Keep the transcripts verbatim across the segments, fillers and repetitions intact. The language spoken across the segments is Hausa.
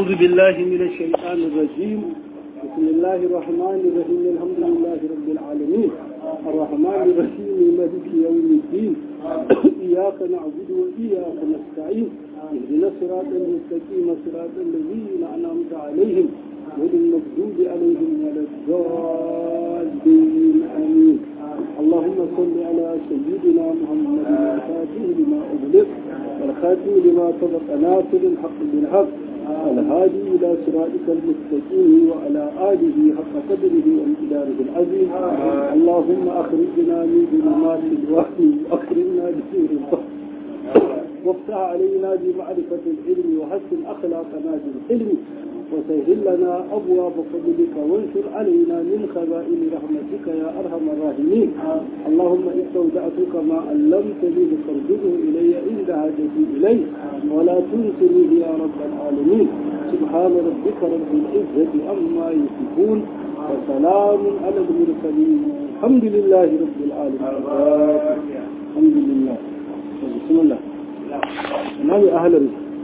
أعوذ بالله من الشيطان الرجيم. بسم الله الرحمن الرحيم. الحمد لله رب العالمين الرحمن الرحيم مالك يوم الدين. إياك نعبد وإياك نستعين. اهدنا الصراط المستقيم صراط الذين أنعمت عليهم غير المغضوب عليهم ولا الضالين آمين. اللهم صل على سيدنا محمد الفاتح لما أغلق والخاتم لما سبق ناصر الحق بالحق الهادي إلى صراطك المستقيم وعلى آله حق قدره وامتداره العظيم. اللهم أخرجنا من ظلمات الوهم وأكرمنا بنور الفهم وافتح علينا بمعرفة العلم وحسن أخلاقنا بالعلم وسهل لنا أبواب فضلك وانشر علينا من خزائن رحمتك يا أرحم الراحمين. اللهم استودعتك ما علمتني فارجعه إلي عند حاجتي إليه ولا تنسنيه يا رب العالمين. سبحان ربك رب العزة عما يصفون وسلام على المرسلين الحمد لله رب العالمين. الحمد لله. بسم الله. نبي أهل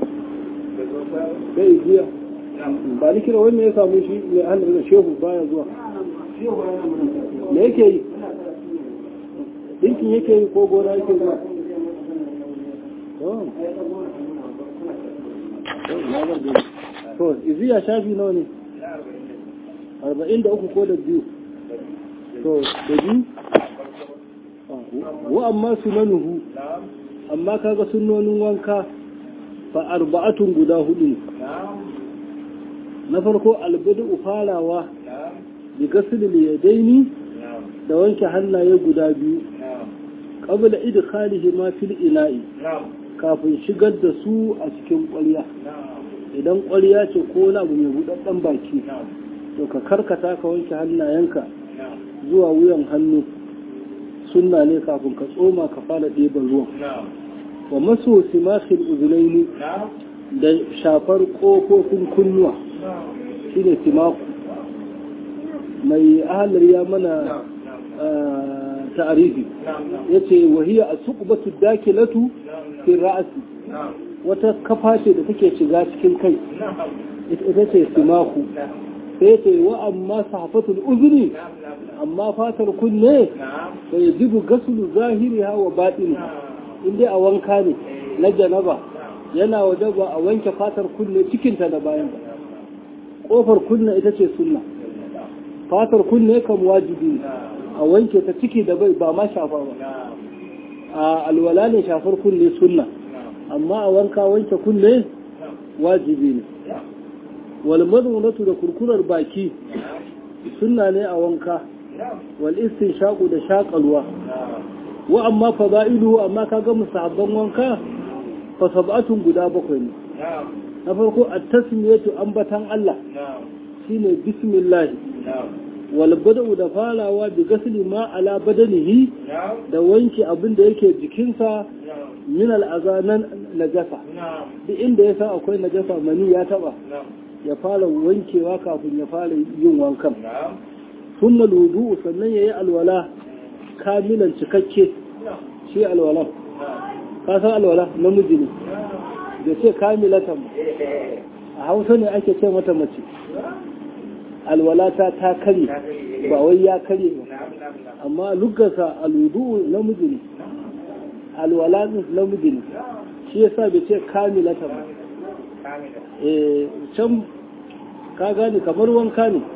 الرزق ba ni kira wanda ya samu shi mai hannun da shehu baya zuwa me yake yi dinkin yake yi ko gona yake zuwa to iziya shafi nawa ne arba'in da uku ko da biyu to da biyu wa amma sunanuhu amma kaga sunnonin wanka fa arba'atun guda hudu na farko albadu farawa bi gasilil yadaini da wanke hannaye guda biyu qabla idkhalihi ma fil ina'i kafin shigar da su a cikin ƙwarya. Idan ƙwarya ce ko wani abu mai budaddan baki to ka karkata ka wanke hannayenka zuwa wuyan hannu sunna ne kafin ka tsoma ka fara ɗeban ruwan. Wa masu simakhil uzunaini da shafar ƙofofin kunnuwa shi ne timaku mai ahalar ya mana ta'arifi ya ce wahiyar a suƙubatu dakilatu fi ra'asi wata kafa ce da take shiga cikin kai ita ce timaku sai ce wa amma sahafatul uzuri amma fatar kunne sai jibu gasulu zahiri hawa baɗini inda a wanka ne na janaba yana waje ba a wanke fatar kunne cikinta da bayan ba. Ƙofar kunne ita ce sunna, fatar kunne kam wajibi a wanke ta ciki da bai ba ma shafa ba. A alwala ne shafar kunne sunna, amma a wanka wanke kunne wajibi ne. Wal mazmunatu da kurkurar baki sunna ne a wanka, wal istinshaqu da shaƙalwa. Wa amma fada'ilu amma kaga musahabban wanka fasab'atun guda bakwai ne. Na farko at-tasmiyatu ambatan Allah shine bismillah wal bada'u da farawa bi gasli ma ala badanihi da wanke abin da yake jikinsa min al-azanan najasa duk inda yasa akwai najasa mani ya taba ya fara wankewa kafin ya fara yin wankan. Thumma al-wudu sannan yayi alwala kamilan cikakke shi alwala ka san alwala namiji ne da ce kamilatan a hausa ne ake ce mata mace alwala ta ta kare ba wai ya kare ba amma lugarsa alwudu namiji ne alwala namiji ne shi yasa bai ce kamilatan ba eh can ka gane kamar wanka ne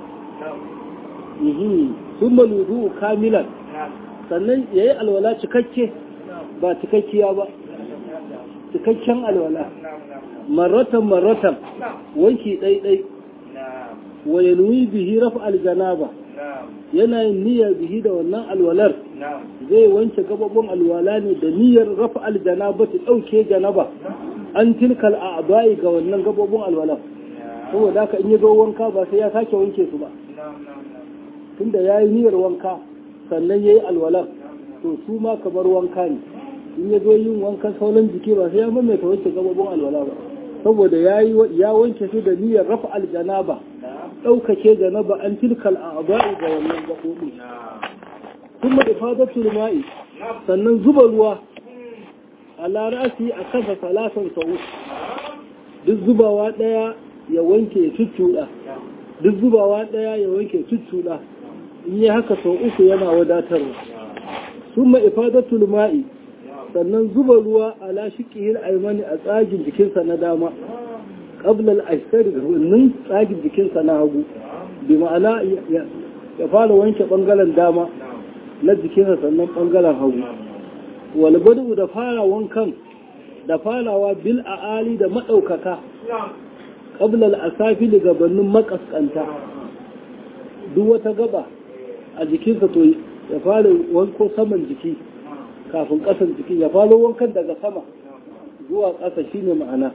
sun maludu kamilan sannan yayi alwala cikakke ba cikakkiya ba cikakken alwala maratan maratan wanki ɗaiɗai wa yanwi bihi rafa aljanaba yana yin niyyar bihi da wannan alwalar zai wanke gababin alwala ne da niyyar rafa aljanaba ta ɗauke janaba an tilkal a'ba'i ga wannan gababin alwala saboda haka in ya zo wanka ba sai ya sake wanke su ba tunda yayi niyyar wanka sannan yayi alwalar to su ma kamar wanka ne in ya zo yin wankan sauran jiki ba sai ya mamaita wanke gababin alwala ba saboda ya wanke shi da niyyar rafa aljanaba ɗaukake janaba an tilkal a'ba'i ga wannan gaɓoɓi kuma ifadatul ma'i sannan zuba ruwa a larasi a kasa salatan sau duk zubawa ɗaya ya wanke ya cuccuɗa duk zubawa ɗaya ya wanke cuccuɗa in yi haka sau uku yana wadatarwa summa ifadatul ma'i sannan zuba ruwa ala shiqihil aymani a tsagin jikinsa na dama qabla al-aysar wannan tsagin jikinsa na hagu bi ma'ana ya fara wanke bangaren dama na jikinsa sannan bangaren hagu wal badu da fara wankan da farawa bil aali da madaukaka qabla al-asafil gabanin makaskanta duk wata gaba a jikinsa to ya fara wanko saman jiki kafin ƙasan jiki ya fara wankan daga sama zuwa ƙasa shine ma'ana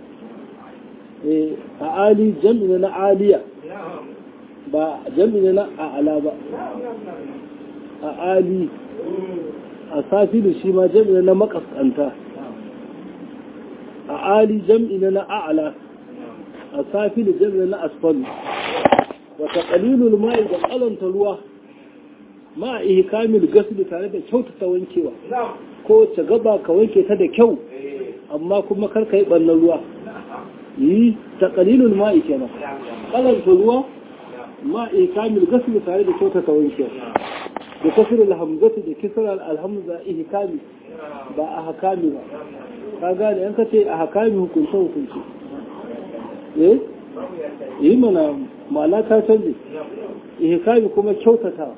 a ali jami'i na aliya ba jami'i na a'ala ba a ali a safilu shi ma jami'i na makaskanta a ali jami'i na a'ala a safilu jami'i na asfalu wata qalilul ma'i da kalanta ruwa ma ihkamil gasli tare da kyautata wankewa ko ta gaba ka wanke ta da kyau amma kuma kar ka yi bannan ruwa yi ta qalilul ma'i kenan kalanta ruwa ma ihkamil gasli tare da kyautata wankewa da kasr al-hamzati da kisra al-hamza ihkami ba a hakami ba ka gane an kace a hakami hukunce hukunce eh yi mana ma'ana ta canje ihkami kuma kyautata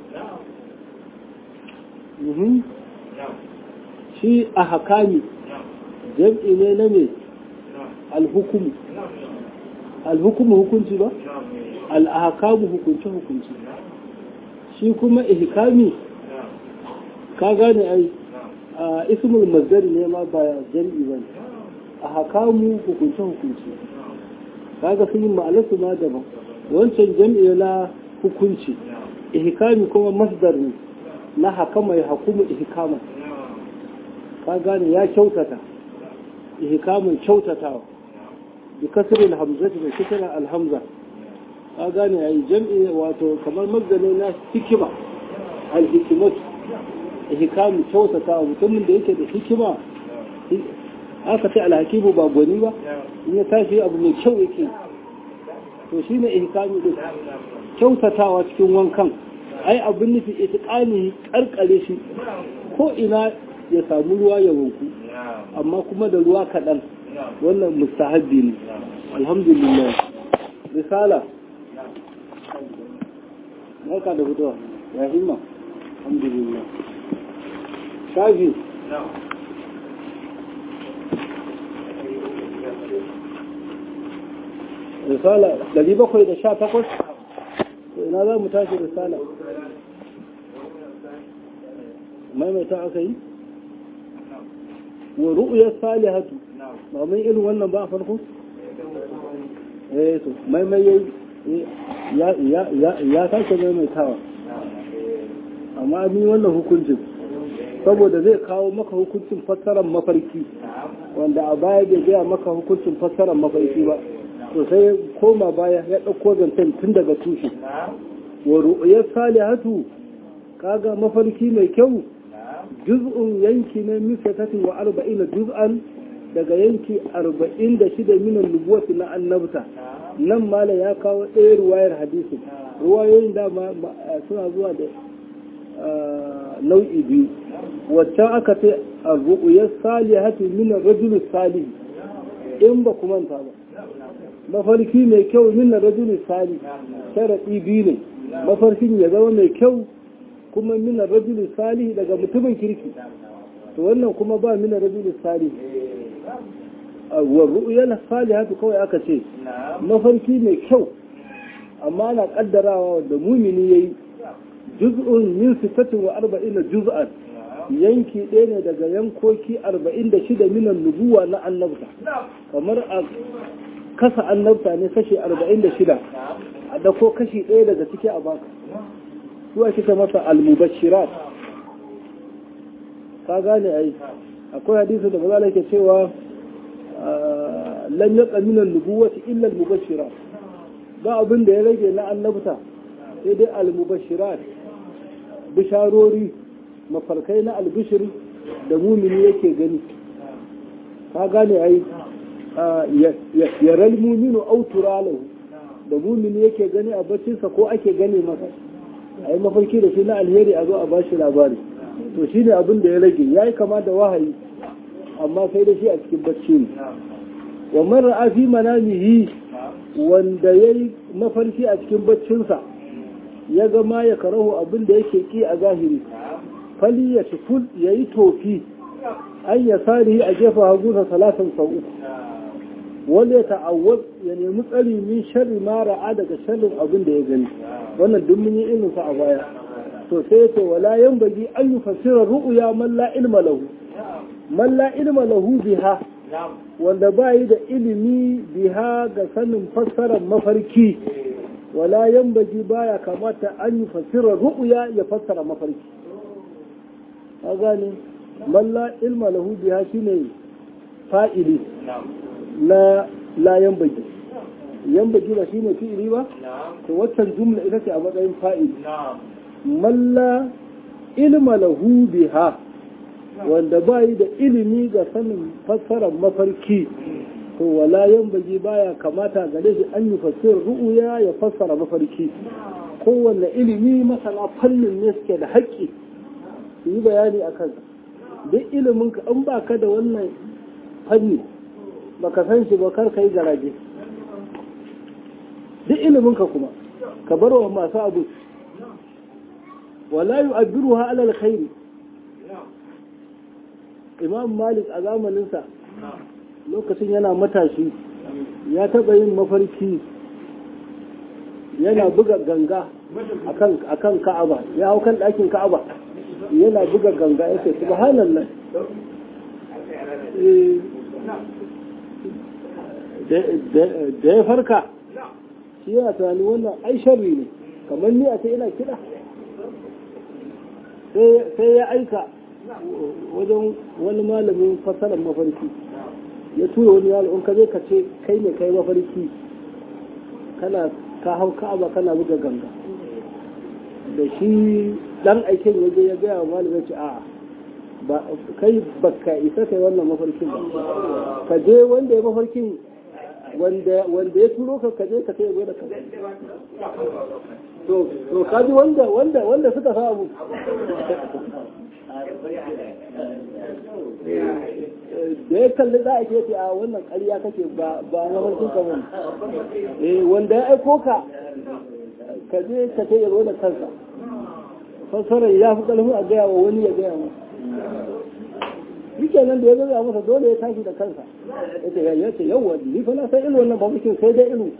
shi a hakami jam'i ne na mai alhukumu alhukumu hukunci ba al'ahakamu hukunci hukunci shi kuma ihkami ka gane ai a ismul mazdari ne ma ba jam'i ba a hakamu hukunci hukunci kaga sun yi ma'alarsu ma daban wancan jam'i na hukunci ihkami kuma masdar ne na hakama ya hakumu ihkama ka gane ya kyautata ihkamun kyautatawa bi kasrin hamzati da kasrin alhamza ka gane yayi jam'i wato kamar mazalai na hikima al-hikmat ihkamu kyautatawa mutumin da yake da hikima aka ce al-hakimu ba gwani ba in ya tashi abu mai kyau yake to shine ihkamu din kyautatawa cikin wankan ai abin nufi itiqani karkare shi ko ina ya samu ruwa ya wanku amma kuma da ruwa kaɗan wannan mustahabbi ne alhamdulillah risala barka da fitowa ya himma alhamdulillah shafi risala ɗari bakwai da sha takwas ina za mu tashi risala maimaita aka yi wa ru'yar salihatu ba mun irin wannan ba a farko eh to maimai ya ya ya ya sake maimaitawa amma ni wannan hukuncin saboda zai kawo maka hukuncin fassarar mafarki wanda a baya bai gaya maka hukuncin fassarar mafarki ba to sai koma baya ya ɗauko zancen tun daga tushe wa ru'yar salihatu kaga mafarki mai kyau juz'un yanki na misatatin wa arba'ina juz'an daga yanki arba'in da shida minan nubuwati na annabta nan mala ya kawo ɗaya ruwayar hadisi ruwayoyin dama suna zuwa da nau'i biyu waccan aka ce a ru'uyar salihatu minan rajulus salih in ba kuma ta ba mafarki mai kyau minan rajulus salih sharaɗi biyu ne mafarkin ya zama mai kyau kuma mina rajulun salih daga mutumin kirki to wannan kuma ba mina rajulun salih wa ru'yal salihatu kawai aka ce mafarki mai kyau amma na kaddarawa da mumini yayi juz'un min sittatin wa arba'ina juz'an yanki ɗaya ne daga yankoki arba'in da shida minan nubuwa na annabta kamar a kasa annabta ne kashi arba'in da shida a dako kashi ɗaya daga ciki a baka su ake ta masa al-mubashirat ka gane ai akwai hadisi da bazala yake cewa lam yaqa min an-nubuwati illa al-mubashirat ba abin da ya rage na annabta sai dai al-mubashirat bisharori mafarkai na albishir da mumini yake gani ka gane ai yaral muminu aw turalahu da mumini yake gani a baccinsa ko ake gani masa a yi mafarki da shi na alheri a zo a bashi labari to shi ne abin da ya rage ya yi kama da wahayi amma sai da shi a cikin bacci ne wa man ra'a fi manamihi wanda yayi mafarki a cikin baccinsa ya ga ma ya karahu abin da yake ki a zahiri fali ya shukul yayi tofi an ya sarihi a jefa hagunsa salatan sau uku wanda ya ta'awwaz ya nemi tsari min sharri ma ra'a daga sharrin abin da ya gani wannan duk mun yi irin sa a baya to sai ya ce wala yanbaghi an yufassira ru'ya man la ilma lahu man la ilma lahu biha wanda ba yi da ilimi biha ga sanin fassarar mafarki wala yanbaghi baya kamata an yufassira ru'ya ya fassara mafarki ka gane man la ilma lahu biha shine fa'ili la la yanbaghi yanbaghi ba shine fi'ili ba to waccan jumla ita ce a matsayin fa'ili man la ilma lahu biha wanda ba yi da ilimi ga sanin fassarar mafarki to wala yanbaghi baya kamata gare shi an yi fassara ru'ya ya fassara mafarki kowanne ilimi masana fannin ne suke da haƙƙi su yi bayani a kansa duk ilimin ka an baka da wannan fanni baka san shi ba kar kai garaje duk ilimin ka kuma ka bar wa masu abu wala yu'abbiruha ala alkhair imam malik a zamaninsa lokacin yana matashi ya taɓa yin mafarki yana buga ganga akan ka'aba ya hau kan ɗakin ka'aba yana buga ganga ya ce subhanallah da ya farka shi yana tunani wannan ai sharri ne kamar ni a ce ina kiɗa sai ya aika wajen wani malamin fasalar mafarki ya tura wani yaro in ka je ka ce kai ne kai mafarki kana ka hau ka'aba kana buga ganga da shi dan aikin ya je ya gaya wa malamin ce a'a ba kai baka isa kai wannan mafarkin ba ka je wanda ya mafarkin wanda wanda ya turo ka kaje ka sai da ka to to kaji wanda wanda wanda suka samu da ya kalli za a ke ce a wannan ƙarya kake ba ba na farkon ka bane eh wanda ya aiko ka ka je ka ce yaro da kansa fassarar ya fi kalmi a gaya wa wani ya gaya mu yake nan da ya gaya masa dole ya tashi da kansa yace ya ce yawa ni fa na san irin wannan mafarkin sai dai irin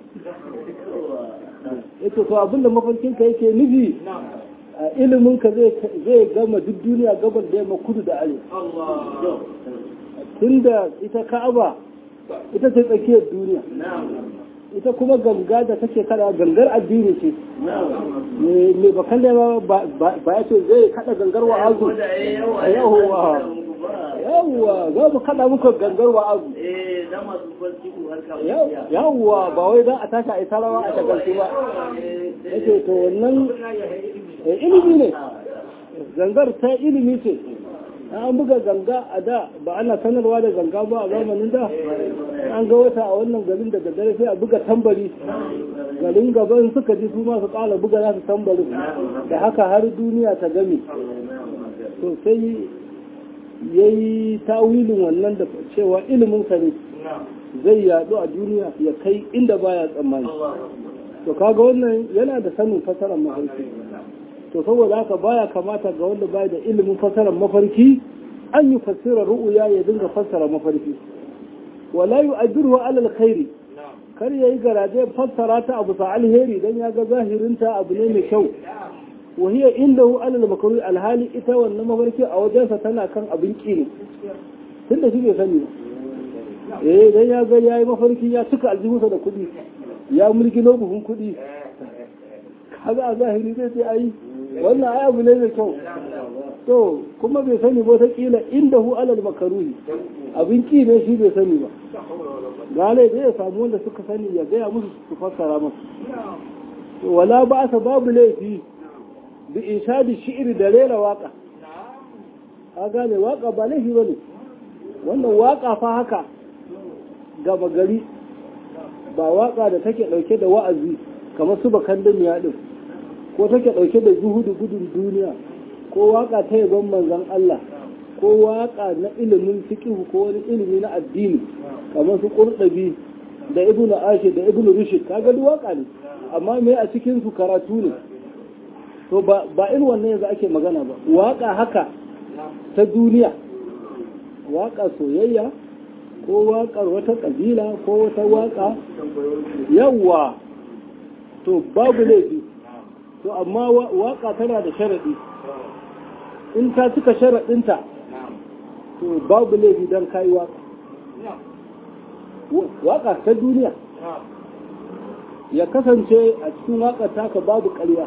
yace to abinda mafarkin ka yake nufi ilimin ka zai gama duk duniya gabar da yamma kudu da arewa tunda ita ka'aba ita ce tsakiyar duniya ita kuma ganga da take kada gangar addini ce me ba kalle ba ba ya ce zai kada gangar wa azu yawa yawa za mu kada muka gangar wa azu yawa ba wai za a tashi a ita rawa a tagarci ba yake to wannan ilimi ne gangar ta ilimi ce an buga ganga a da ba ana sanarwa da ganga ba a zamanin da an ga wata a wannan garin da daddare sai a buga tambari garin gaban suka ji su masu kala buga za su tambari da haka har duniya ta game to sai ya yi tawilin wannan da cewa ilimin sa ne zai yadu a duniya ya kai inda baya tsammani to kaga wannan yana da sanin fasarar mafarki to saboda haka baya kamata ga wanda baya da ilimin fasarar mafarki an yi fassara ru'uya ya dinga fassara mafarki wala yu'addiru ala alkhairi kar yayi garaje fassara ta abu sa alheri dan ya ga zahirin ta abu ne mai kyau wa hiya indahu ala almakruh alhali ita wannan mafarki a wajensa tana kan abin ki ne tunda shi bai sani ba eh dan ya ga yayi mafarki ya tuka aljihunsa da kuɗi ya mulki buhun kuɗi kaga a zahiri zai sai ai wannan ai abu ne mai kyau to kuma bai sani ba ta kila inda hu alal makaruhi abin ki ne shi bai sani ba gane da ya samu wanda suka sani ya gaya musu su fassara masa to wala ba sa babu laifi bi inshadi shi'ri da rera waka ka gane waka ba laifi bane wannan waka fa haka gaba gari ba waka da take dauke da wa'azi kamar su bakan duniya din ko take dauke da zuhudu gudun duniya ko waka ta yabon manzon Allah ko waka na ilimin fiqh ko wani ilimi na addini kamar su Qurtubi da Ibn Ashir da Ibn Rushd kaga duk waka ne amma me a cikin su karatu ne to ba ba irin wannan yanzu ake magana ba waka haka ta duniya waka soyayya ko waƙar wata ƙabila ko wata waƙa yawa to babu laifi to amma waƙa tana da sharaɗi in ta cika sharaɗinta to babu laifi don kayi waƙa waƙa ta duniya ya kasance a cikin waƙar taka babu ƙarya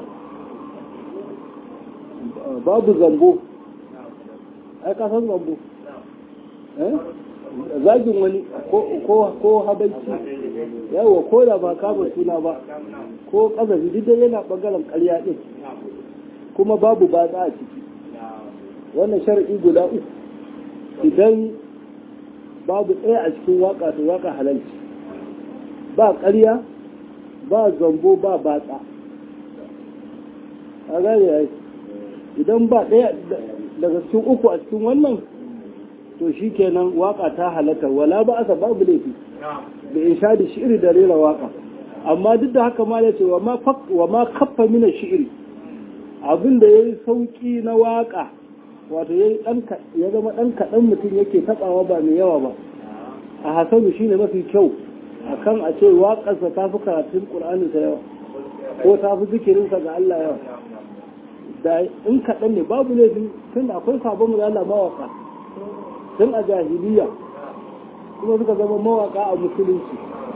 babu zambo ai ka san zambo eh zagin wani ko habaici yawa ko da ba kama suna ba ko kazafi duk da yana bangaren ƙarya din kuma babu batsa a ciki wannan shar'i guda uku idan babu ɗaya a cikin waka to waka halalci ba ƙarya ba zambo ba batsa a gane yayi idan ba ɗaya daga cikin uku a cikin wannan to shi kenan waka ta halatta wala ba asa babu laifi da insha da shi'iri da rera waka amma duk da haka ma ya ce wa ma kaffa mina shi'iri abinda ya yi sauki na waka wato ya zama ɗan kaɗan mutum yake taɓawa ba mai yawa ba a hasanu shi ne mafi kyau a kan a ce waƙarsa ta fi karatun ƙur'ani ta yawa ko ta fi zikirinsa ga Allah yawa da in kaɗan ne babu laifi tun da akwai sabon da Allah mawaka tun a jahiliya kuma suka zama mawaka a musulunci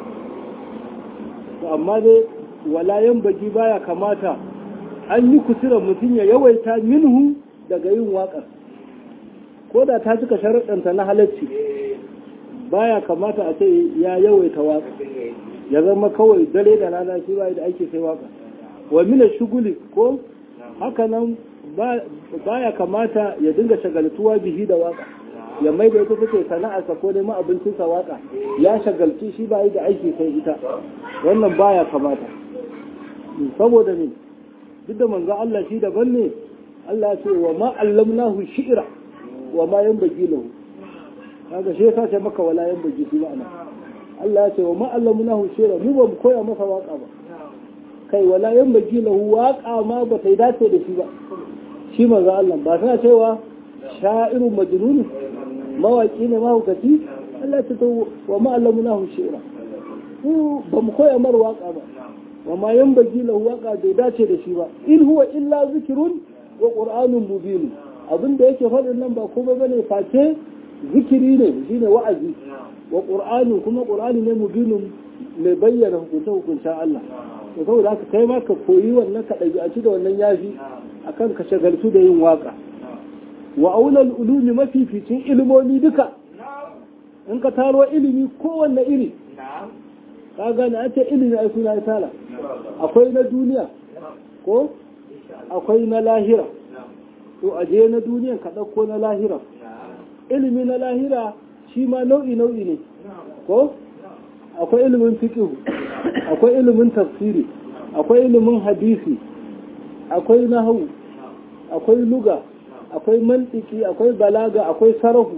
amma dai walayen baki baya kamata an yi kusuran mutum ya yawaita minhu daga yin waƙar ko da ta cika sharaɗanta na halarci baya kamata a ce ya yawaita waƙa ya zama kawai dare da rana shi ba da ake sai waƙa wa mina shuguli ko haka nan baya kamata ya dinga shagaltuwa bihi da waƙa ya mai da ita take sana'arsa ko neman abincinsa waka ya shagalci shi ba yi da aiki sai ita wannan baya kamata saboda ne duk da manzo Allah shi daban ne Allah ya ce wa ma allamnahu shi'ra wa ma yanbaghi lahu kaga shi yasa ce maka wala yanbaghi shi ma'ana Allah ya ce wa ma allamnahu shi'ra mu ba mu koya masa waka ba kai wala yanbaghi lahu waka ma ba ta dace da shi ba shi manzo Allah ba tana cewa sha'irun majnun mawaki ne mahaukaci Allah ta to wa ma'allamunahu shi'ra ku ba mu koya mar waka ba wa ma yanbaghi lahu waka bai dace da shi ba in huwa illa zikrun wa qur'anun mubin abinda yake faɗin nan ba komai bane face zikiri ne shine wa'azi wa qur'anun kuma qur'ani ne mubinun mai bayyana hukunta hukunta Allah to saboda haka kai ma ka koyi wannan ka ɗabi'aci da wannan yafi akan ka shagaltu da yin waka wa aulal ulumi mafificin ilimomi duka in ka taro ilimi kowanne iri ka gane an ce ilimi ai suna tala akwai na duniya ko akwai na lahira to aje na duniyan ka ɗauko na lahira ilimi na lahira shi ma nau'i nau'i ne ko akwai ilimin fiqh akwai ilimin tafsiri akwai ilimin hadisi akwai nahwu akwai lugha akwai mantiki akwai balaga akwai sarafu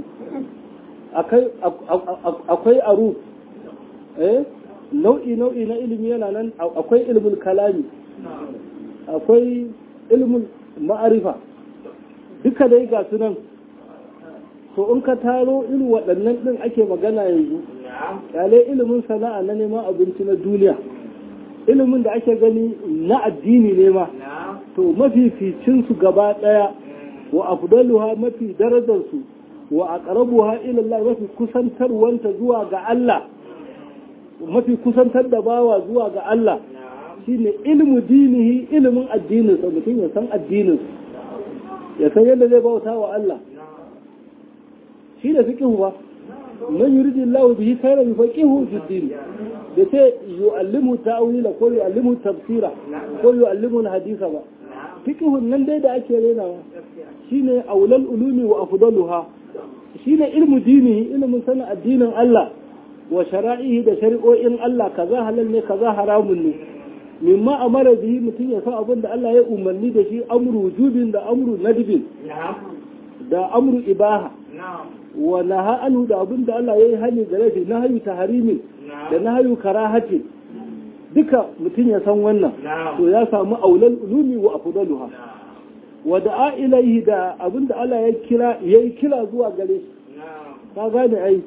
akwai aru eh nau'i nau'i na ilimi yana nan akwai ilmul kalami akwai ilmul ma'arifa duka dai ga su nan to in ka taro irin waɗannan ɗin ake magana yanzu kyale ilimin sana'a na neman abinci na duniya ilimin da ake gani na addini ne ma to mafificinsu gaba ɗaya wa afdaluha mafi darajarsu wa aqrabuha ila Allah mafi kusantarwanta zuwa ga Allah mafi kusantar da bawa zuwa ga Allah shine ilmu dinihi ilimin addinin sa mutum ya san addinin ya san yadda zai bauta wa Allah shi da fiqhu ba man yuridu Allah bihi khairan yufaqihu fi din da ce yu'allimu ta'wila ko yu'allimu tafsira ko yu'allimu hadisa ba fiqhun nan dai da ake renawa shine aulal ulumi wa afdaluha shine ilmu dini ilmin sanin addinin Allah wa shara'ihi da shari'o'in Allah kaza halal ne kaza haramun ne mimma amara bihi mutum ya san abin da Allah ya umarni da shi amru wujubin da amru nadbin da amru ibaha wa naha anhu da abin da Allah ya yi hani da rafi nahyu tahrimin da nahyu karahati duka mutum ya san wannan to ya samu aulal ulumi wa afdaluha wa da'a ilayhi da abin da Allah ya kira yayi kira zuwa gare shi ka gane ai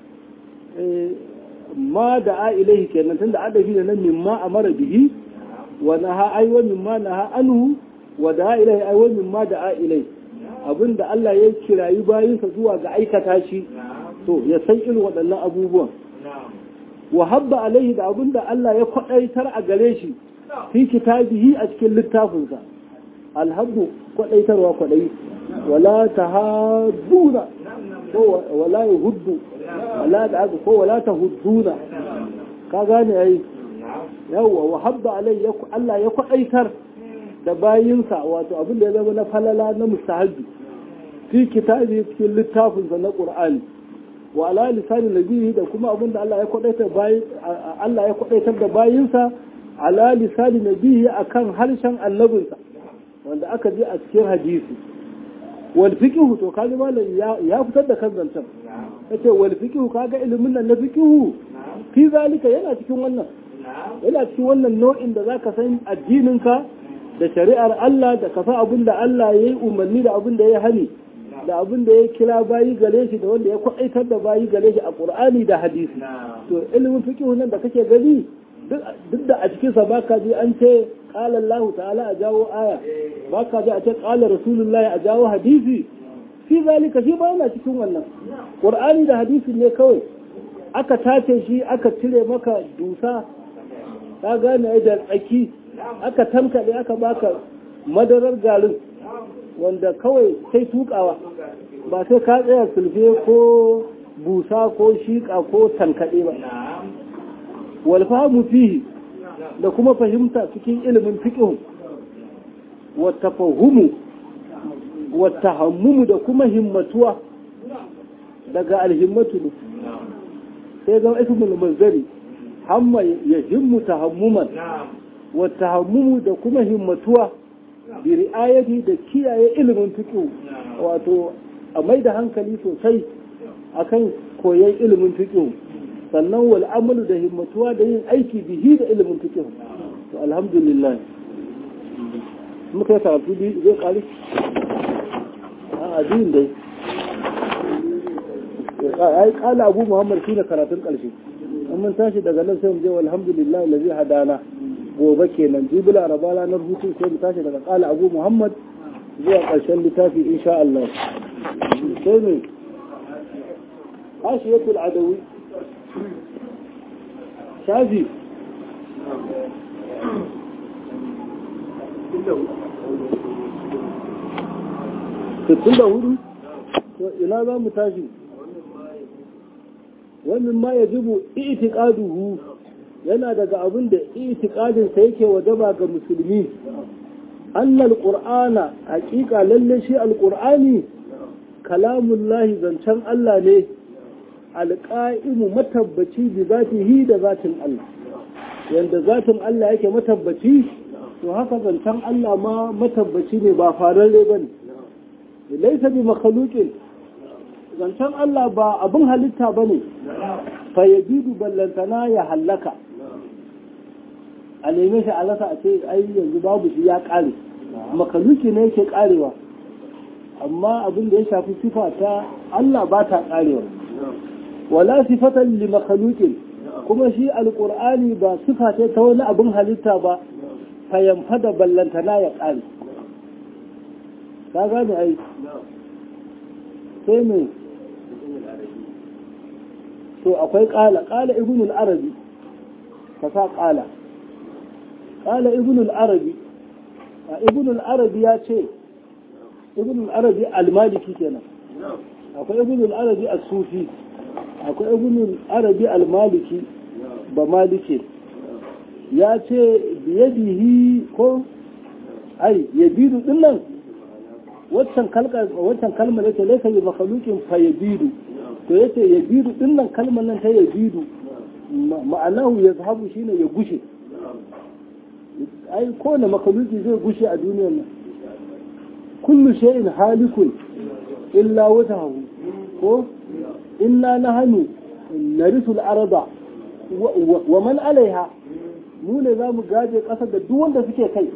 ma da'a ilayhi kenan tunda adafi ne nan mimma amara bihi wa naha ay wa mimma naha anhu wa da'a ilayhi ay wa mimma da'a ilayhi abinda Allah ya kirayi bayinsa zuwa ga aikata shi to ya san irin waɗannan abubuwan wa habba alaihi da abinda Allah ya kwadaitar a gare shi fi kitabihi a cikin littafinsa alhabbu kwadaitarwa kwadai wala tahadduna ko wala yuhuddu wala da ko wala tahudduna ka gane ai yawa wa habba alaihi Allah ya kwadaitar da bayinsa wato abin da ya zama na falala na mustahabi fi kitabi cikin littafinsa na Qur'ani wa ala lisanin nabihi da kuma abin da Allah ya kwadaitar bayin Allah ya kwadaitar da bayinsa ala lisanin nabihi akan harshen annabinsa wanda aka ji a cikin hadisi wal fiqhu to kaji malam ya fitar da kanzantan yace wal fiqhu kaga ilimin nan na fiqhu fi zalika yana cikin wannan yana cikin wannan nau'in da zaka san addininka da shari'ar Allah da kafa abin da Allah ya yi umarni da abin da ya hani da abin da ya kira bayi gare shi da wanda ya kwaaitar da bayi gare shi a Qur'ani da hadisi to ilimin fiqh nan da kake gani duk da a cikin sa baka ji an ce qala Allah ta'ala a jawo aya baka ji a ce qala Rasulullahi a jawo hadisi fi zalika shi ba yana cikin wannan Qur'ani da hadisi ne kawai aka tace shi aka cire maka dusa ka gane da tsaki aka tamkaɗe aka baka madarar garin wanda kawai sai tukawa ba sai ka tsaya sulfe ko busa ko shiƙa ko tankaɗe ba walfahamu fihi da kuma fahimta cikin ilimin fiqh wa tafahumu wa tahammumu da kuma himmatuwa daga alhimmatu sai zama ismul manzari hamma yahimmu tahammuman watahammumu da kuma himmatuwa bi ri'ayati da kiyaye ilimin fiqh wato a mai da hankali sosai akan koyon ilimin fiqh sannan wal amalu da himmatuwa da yin aiki bihi da ilimin fiqh to alhamdulillah muka karatu bi zai kare a addinin dai ai kala Abu Muhammad shine karatun karshe mun tashi daga nan sai mu je alhamdulillah allazi hadana gobe kenan jibila raba ranar hutu sai mu tashi daga kala Abu Muhammad zuwa ƙarshen littafi insha Allah sai ne hashiyatul adawi shafi sittin da hudu to ina za mu tashi wannan ma yajibu i'tiqaduhu yana daga abin da itiqadin sa yake wajaba ga musulmi annal qur'ana haqiqa lalle shi alqur'ani kalamullahi zancen Allah ne alqa'imu matabbaci bi zatihi da zatin Allah yanda zatin Allah yake matabbaci to haka zancen Allah ma matabbaci ne ba fararre bane laysa bi makhluqin zancen Allah ba abin halitta bane fa yajidu ballantana ya halaka a neme shi a rasa a ce ai yanzu babu shi ya kare makaluki ne yake karewa amma abin da ya shafi sifa ta Allah ba ta karewa wala sifatan li makhluqin kuma shi alqur'ani ba sifa ce ta wani abin halitta ba fayamfada ballantana ya kare ka gane ai sai me to akwai qala qala ibn al-arabi ka sa qala qala ibn al-arabi ibn al-arabi ya ce ibn al-arabi al-maliki kenan akwai ibn al-arabi as-sufi akwai ibn al-arabi al-maliki ba maliki ya ce biyadihi ko ai yabidu dinnan waccan kalmar waccan kalmar yake laika bi makhluqin fa yabidu to yace yabidu dinnan kalmar nan ta yabidu ma'anahu ya zahabu shine ya gushe ai kowane makaluki zai gushe a duniyar nan kullu shay'in halikun illa wajhahu ko inna nahnu narisu al-arda wa man alaiha mu ne zamu gaje kasar da duk wanda suke kai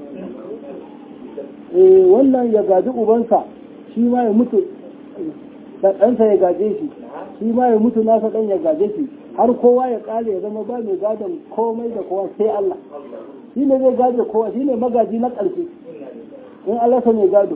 eh wannan ya gaji ubansa shi ma ya mutu ɗansa ya gaje shi shi ma ya mutu nasa ɗan ya gaje shi har kowa ya ƙare ya zama ba mai gadon komai da kowa sai Allah shi ne zai gaje kowa shi ne magaji na ƙarshe in Allah sa mai gado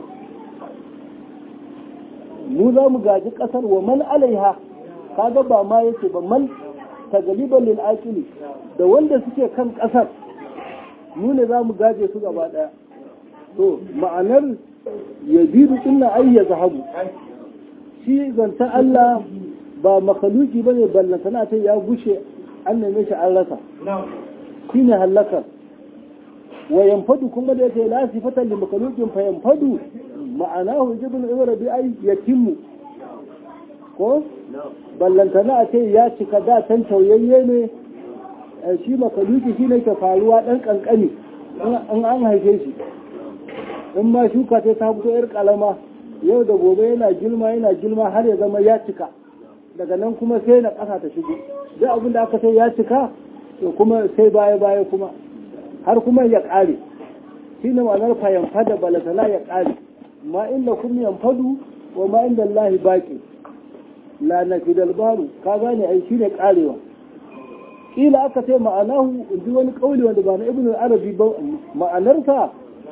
mu za mu gaji ƙasar wa man alaiha kaga ba ma yake ba man tagaliban lil aqili da wanda suke kan ƙasar mu ne za mu gaje su gaba ɗaya to ma'anar yazidu inna ay yazhabu shi zanta Allah ba makaluki bane ballantana ta ya gushe an neme shi an rasa shine halakar wa yanfadu kuma da yake la sifatan li makalukin fa yanfadu ma'anahu jibul ibra bi ay yatimmu ko ballantana a ce ya cika da tan tauyayye ne shi makaluki shine ke faruwa dan kankani in an haife shi in ma shuka ta ta fito yar kalama yau da gobe yana gilma yana gilma har ya zama ya cika daga nan kuma sai na ƙasa ta shigo duk abin da aka sai ya cika to kuma sai baya baya kuma har kuma ya ƙare shi ne ma'anar fa yanfada balatana ya ƙare ma inda kun yanfadu wa ma inda Allah baqi la nafidal baru ka gane ai shine ƙarewa kila aka ce ma'anahu in ji wani kauli wanda ba na ibnu arabi ba ma'anarsa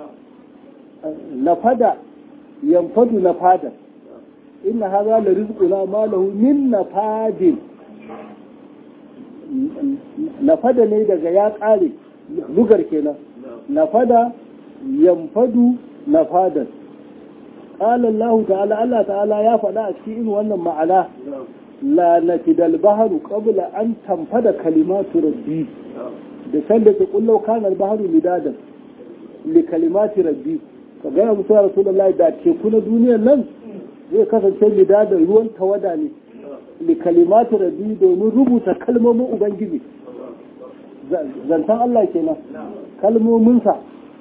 nafada yanfadu nafada inna hadha la rizquna ma lahu min nafadin nafada ne daga ya kare lugar kenan nafada yanfadu nafadan qala Allah ta'ala Allah ta'ala ya faɗa a cikin wannan ma'ana la nafidal bahru qabla an tanfada kalimatu rabbi da sanda ta kullu kana al-bahru midadan li kalimati rabbi ka gaya musu Rasulullah da teku na duniyar nan zai kasance gida da ruwan tawada ne li kalimatu rabbi domin rubuta kalmomin ubangiji zantan Allah kenan kalmominsa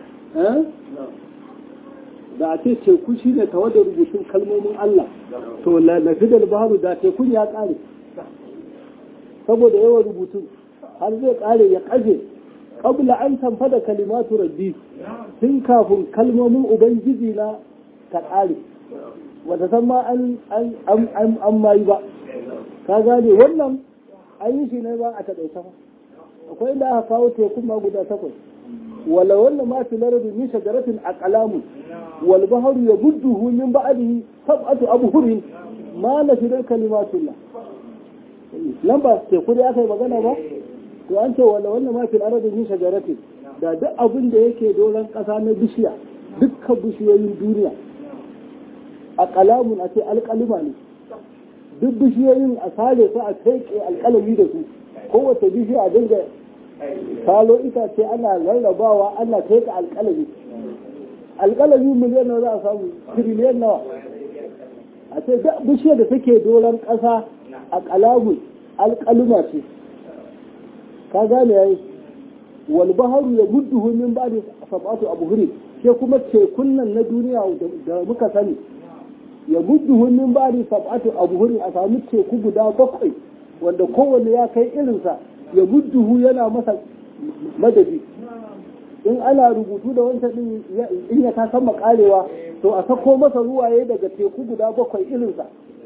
da a ce teku shi ne tawada rubutun kalmomin Allah to la nafidal bahru da tekun ya kare saboda yawan rubutun har zai kare ya kaje qabla an tanfada kalimatu rabbi tun kafin kalmomin ubangiji na ta ƙare wata san ma an mayi ba ka gane wannan an yi shi ne ba a taɗaita ba akwai inda aka kawo tekun ma guda takwas wala wannan ma fi larabi min shajaratin aqlamu wal bahru yabudduhu min ba'dihi sab'atu abhurin ma la fi kalimatullah lamba teku da aka yi magana ba to an ce wala wannan ma fi larabi min shajaratin da duk abin da yake doron ƙasa na bishiya dukkan bishiyoyin duniya a kalamun a ce alƙalima ne duk bishiyoyin a sare su a taike alƙalami da su kowace bishiya a dinga salo itace ana rarrabawa ana taike alƙalami alƙalami miliyan nawa za a samu tiriliyan nawa a ce duk bishiyar da take doron ƙasa a kalamun alƙalima ce ka gane yayi walbaharu ya mudduhu min ba'di sab'atu abhurin ke kuma tekun nan na duniya da muka sani ya mudduhu min ba'di sab'atu abhurin a sami teku guda bakwai wanda kowanne ya kai irinsa ya mudduhu yana masa madadi in ana rubutu da wancan din in ya ta san makarewa to a sako masa ruwaye daga teku guda bakwai irinsa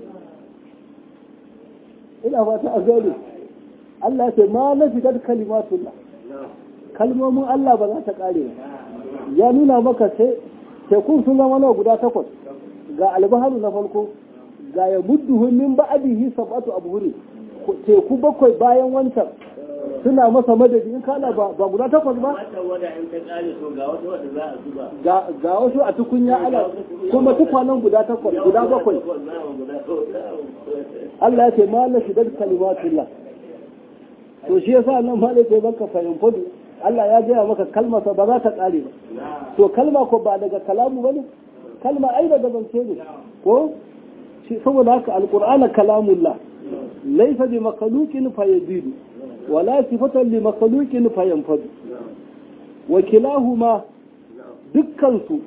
ina fata a gani Allah ce ma nafidat kalimatullah kalmomin Allah ba za ta kare ya nuna maka sai tekun sun zama nawa guda takwas ga albaharu na farko ga ya mudduhu min ba'dihi sab'atu abhuri teku bakwai bayan wancan suna masa madadi in kana ba ba guda takwas ba ga wasu a tukunya ala kuma tukwanan guda takwas guda bakwai Allah ya ce ma la shiddat kalimatullah to shi yasa nan ma sai baka fahimta Allah ya gaya maka kalmarsa ba za ta ƙare ba to kalma ko ba daga kalamu bane kalma ai daga zance ne ko shi saboda haka alqur'ana kalamullah laysa bi makhluqin fa yazidu wala sifatan li makhluqin fayanfadu wa kilahuma dukkan su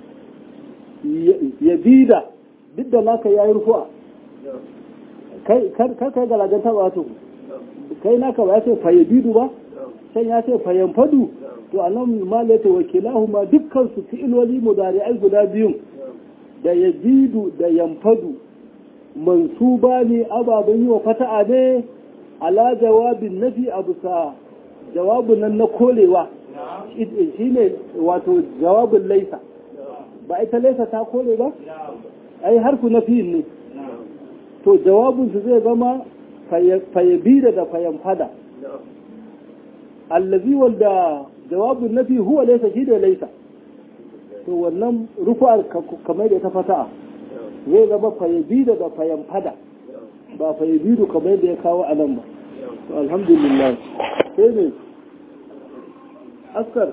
yabida duk da naka yayi rufu'a kai kar kai galaganta ba to kai naka ba ya ce fayabidu ba sai ya ce fayanfadu to anan malaka wa kilahuma dukkan su fi'iloli mudari'ai guda biyun da yabidu da yanfadu mansuba ne ababen yi wa fata'a ne ala jawabin nafi abu sa jawabin nan na kolewa shi ne wato jawabin laisa ba ita laisa ta kole ba ai harfu nafiyin ne to jawabinsu zai zama fayabida da fayanfada allazi wanda jawabin nafi huwa laisa shi da laisa to wannan rufu'ar kamar da ta fata'a zai zama fayabida da fayanfada ba fayabidu kamar da ya kawo a nan ba to alhamdulillah sai ne askar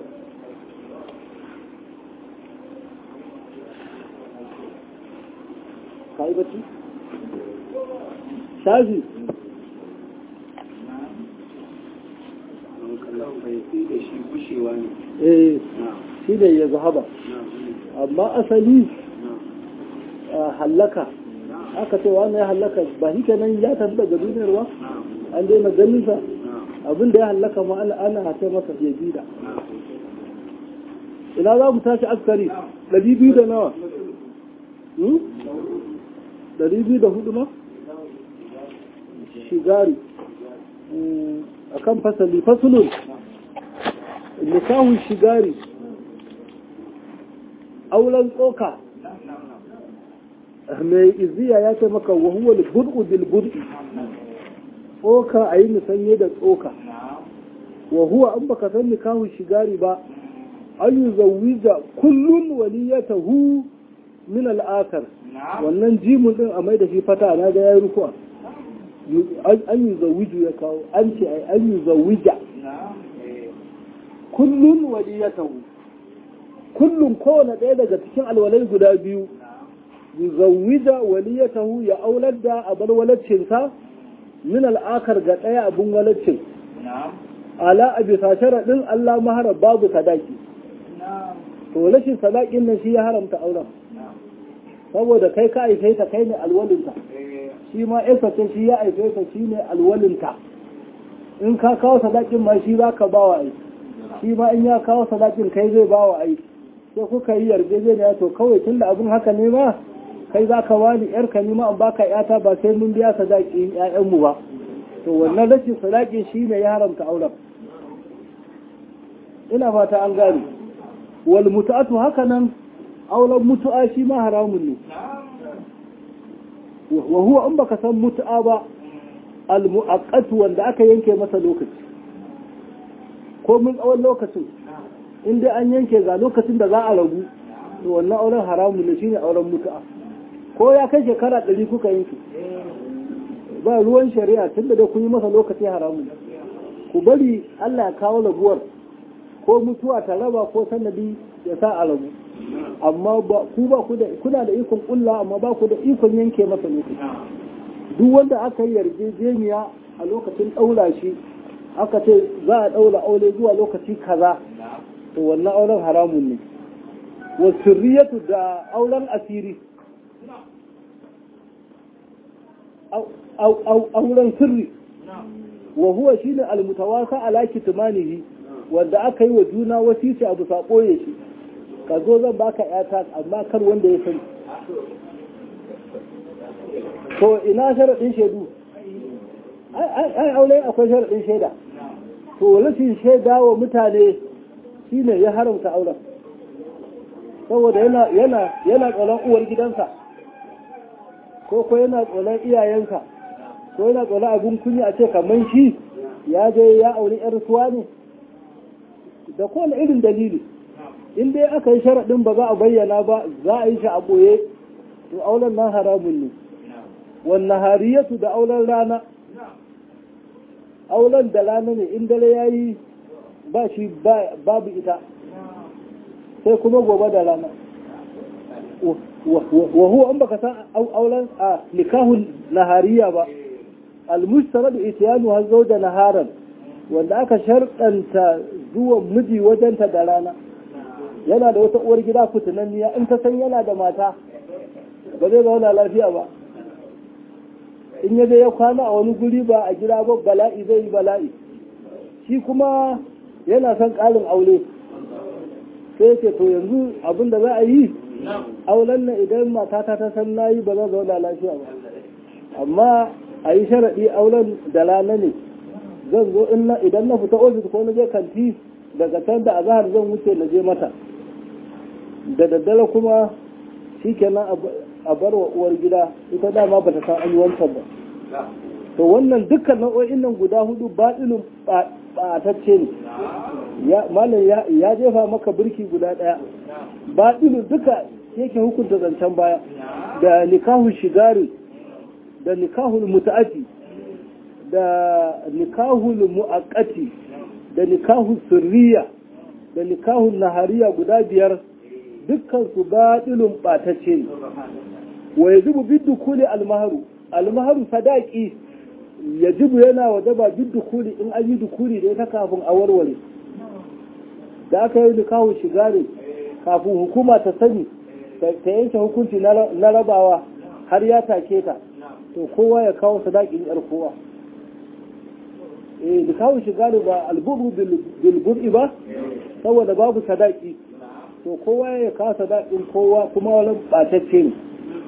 ka yi bacci shafi eh shi ne ya zahaba amma asali hallaka aka ce wannan ya hallaka ba shi kenan ya tafi daga duniyar ba an daina ganin sa abin da ya hallaka ma ana hace masa ya bida ina za mu tashi askari ɗari biyu da nawa ɗari biyu da hudu ma shigari a kan fasali fasulun nikahun shigari auren tsoka mai iziya ya ce maka wahuwa bud'u bil bud'i tsoka a yi musanye da tsoka wahuwa an baka san nikahun shigari ba an yi zawija kullun waliyatahu min al'akar wannan jimun din a mai da shi fata na ga yayi rukuwa an yi zawiju ya kawo an ce ai an yi zawija kullun waliyatahu kullun kowane ɗaya daga cikin alwalai guda biyu yuzawwija waliyatahu ya aular da abar walaccinsa min al'akar ga ɗaya abin walaccin ala a bisa sharaɗin Allah mahara babu sadaki to rashin sadakin nan shi ya haramta auren saboda kai ka aife ta kai ne alwalinta shi ma isa ce shi ya aife ta shi ne alwalinta in ka kawo sadakin ma shi za ka ba wa aiki shi ma in ya kawo sadakin kai zai ba wa aiki sai kuka yi yarjejeniya to kawai tun da abin haka ne ma kai za ka wani yar ka nima an baka yata ba sai mun biya sadakin ƴaƴanmu ba to wannan rashin sadakin shi ne ya haramta auren ina fata an gane wal mutu'atu haka nan auren mutu'a shi ma haramun ne wa huwa in baka san mutu'a ba al mu'aqqat wanda aka yanke masa lokaci ko mun tsawon lokacin in dai an yanke ga lokacin da za a rabu to wannan auren haramun ne shine auren mutu'a ko ya kai shekara ɗari kuka yanke ba ruwan shari'a tunda da kun yi masa lokaci haramun ku bari Allah ya kawo rabuwar ko mutuwa ta raba ko sanadi ya sa a rabu amma ku ba ku da kuna da ikon kulla amma ba ku da ikon yanke masa lokaci duk wanda aka yi yarjejeniya a lokacin ɗaura shi aka ce za a ɗaura aure zuwa lokaci kaza to wannan auren haramun ne wa sirriyatu da auren asiri auren sirri wa huwa shine almutawasa ala kitmanihi wanda aka yi wa juna wasici abu sa ɓoye shi ka zo zan baka yata amma kar wanda ya sani to ina sharaɗin shaidu ai aure akwai sharaɗin shaida to rashin shaida wa mutane shine ya haramta auren saboda yana yana yana tsoron uwar gidansa ko ko yana tsoron iyayensa ko yana tsoron abin kunya a ce kamar shi ya je ya auri yar suwa ne da kowane irin dalili in dai aka yi sharaɗin ba za a bayyana ba za a yi shi a ɓoye to auren nan haramun ne wannan hariyatu da auren rana auren da rana ne in dare ya yi ba shi babu ita sai kuma gobe da rana wa huwa an baka san auren a nikahun nahariya ba almustaradu ityanu har zauja naharan wanda aka sharɗanta zuwa miji wajenta da rana yana da wata uwar gida fitinanniya in ta san yana da mata ba zai zauna lafiya ba in ya je ya kwana a wani guri ba a gida ba bala'i zai yi bala'i shi kuma yana son ƙarin aure sai ce to yanzu abin da za a yi auren na idan matata ta san na yi ba zan zauna lafiya ba amma a yi sharaɗi auren da rana ne zan zo idan na fita ofis ko na je kanti daga can da azahar zan wuce na je mata da daddare kuma shi kenan a bar wa uwar gida ita dama ba ta san an yi wancan ba to wannan dukkan nau'o'in nan guda hudu baɗinin ɓatacce ne malam ya jefa maka birki guda ɗaya baɗinin duka yake hukunta zancen baya da nikahun shigari da nikahun muta'ati da nikahun mu'akkati da nikahun sirriya da nikahun nahariya guda biyar dukkan su baɗinin ɓatacce ne wa yajibu bidukuli almaharu almaharu sadaki yajibu yana wajaba bidukuli in an yi dukuli da ita kafin a warware da aka yi nikahun shigari kafin hukuma ta sani ta yanke hukunci na rabawa har ya take ta to kowa ya kawo sadakin yar kowa eh nikahun shigari ba alburu bil bur'i ba saboda babu sadaki to kowa ya kawo sadakin kowa kuma wani batacce ne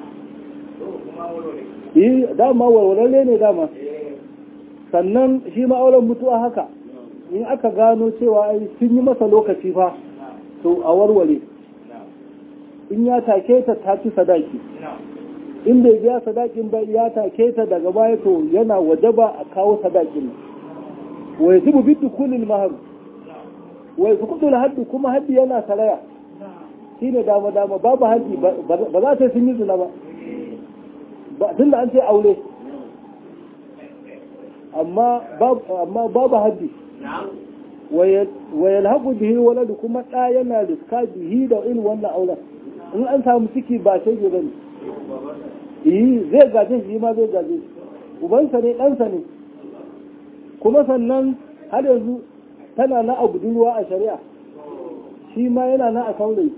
yi dama warwararre ne dama sannan shi ma'auren mutuwa haka in aka gano cewa sun yi masa lokaci fa to a warware in ya take ta tafi sadaki in bai biya sadakin ba ya take ta daga baya to yana wajaba a kawo sadakin wa yajibu bi dukulil mahar wa yasqutu haddu kuma haddi yana saraya shine dama dama babu haddi ba za ta sun yi zina ba tun da an ce aure amma babu haddi wa yalhaqu bihi waladu kuma ɗa yana riska bihi da irin wannan auren in an samu ciki ba sai ke bane yi zai gaje shi ma zai gaje shi ubansa ne ɗansa ne kuma sannan har yanzu tana na abu ruwa a shari'a shi ma yana na a saurayi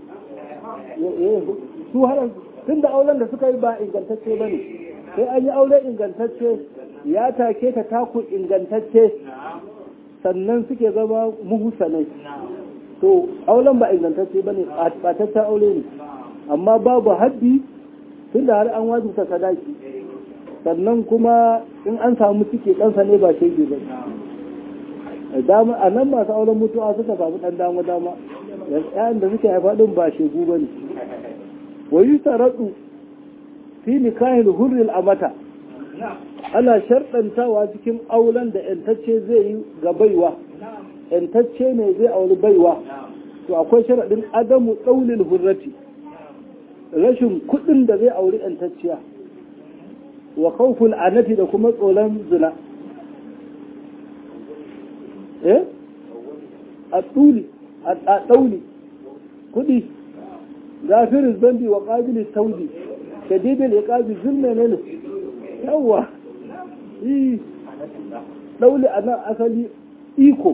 su har tun da auren da suka yi ba ingantacce ba ne sai an yi aure ingantacce ya take ta taku ingantacce sannan suke zama muhusanai to auren ba ingantacce ba ne ɓataccen aure ne amma babu haddi tun da har an wajibta sadaki sannan kuma in an samu ciki ɗansa ne ba shege ba dama a nan masu auren mutuwa suka samu ɗan dama dama yayin da suke haifa ɗin ba shegu ba ne wa yi taradu fi nikahin hurril amata ana sharɗantawa cikin auren da ‘yantacce zai yi ga baiwa ‘yantacce ne zai auri baiwa to akwai sharaɗin adamu ɗaulil hurrati rashin kuɗin da zai auri ‘yantacciya wa kawful anati da kuma tsoron zina eh a ɗuli a ɗauli kuɗi gafirin zambi wa ƙabilin taudi shadidin iqabi zulme ne yawa yi ɗauli a nan asali iko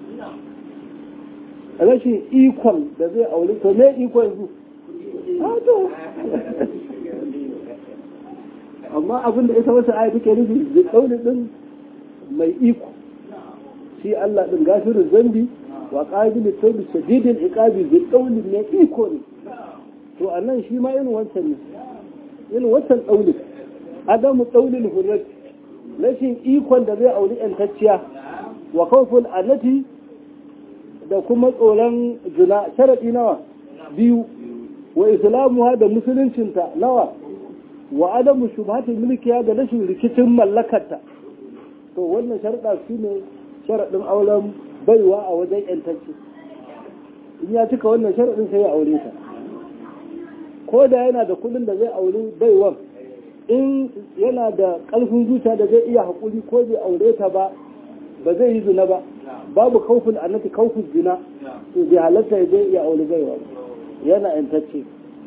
rashin ikon da zai auri to me iko yanzu to amma abin da ita wasu ayi take nufi da ɗauli ɗin mai iko shi Allah ɗin gafirin zambi wa ƙabilin taudi shadidin iqabi zai ɗauli ne iko ne to a nan shi ma irin wancan ne irin wancan ɗaulin adamu ɗaulin hurrat rashin ikon da zai auri ‘yantacciya wa kawful anati da kuma tsoron zina sharaɗi nawa biyu wa islamuwa da musuluncinta nawa wa adamu shubhatin mulkiya da rashin rikicin mallakarta to wannan sharaɗa su ne sharaɗin auren baiwa a wajen ‘yantacci in ya cika wannan sharaɗin sai ya aure ta ko da yana da kudin da zai aure baiwan in yana da ƙarfin zuciya da zai iya haƙuri ko bai aure ta ba ba zai yi zina ba babu kaufin annati kaufin zina to bai halatta ya zai iya aure baiwa yana yantacce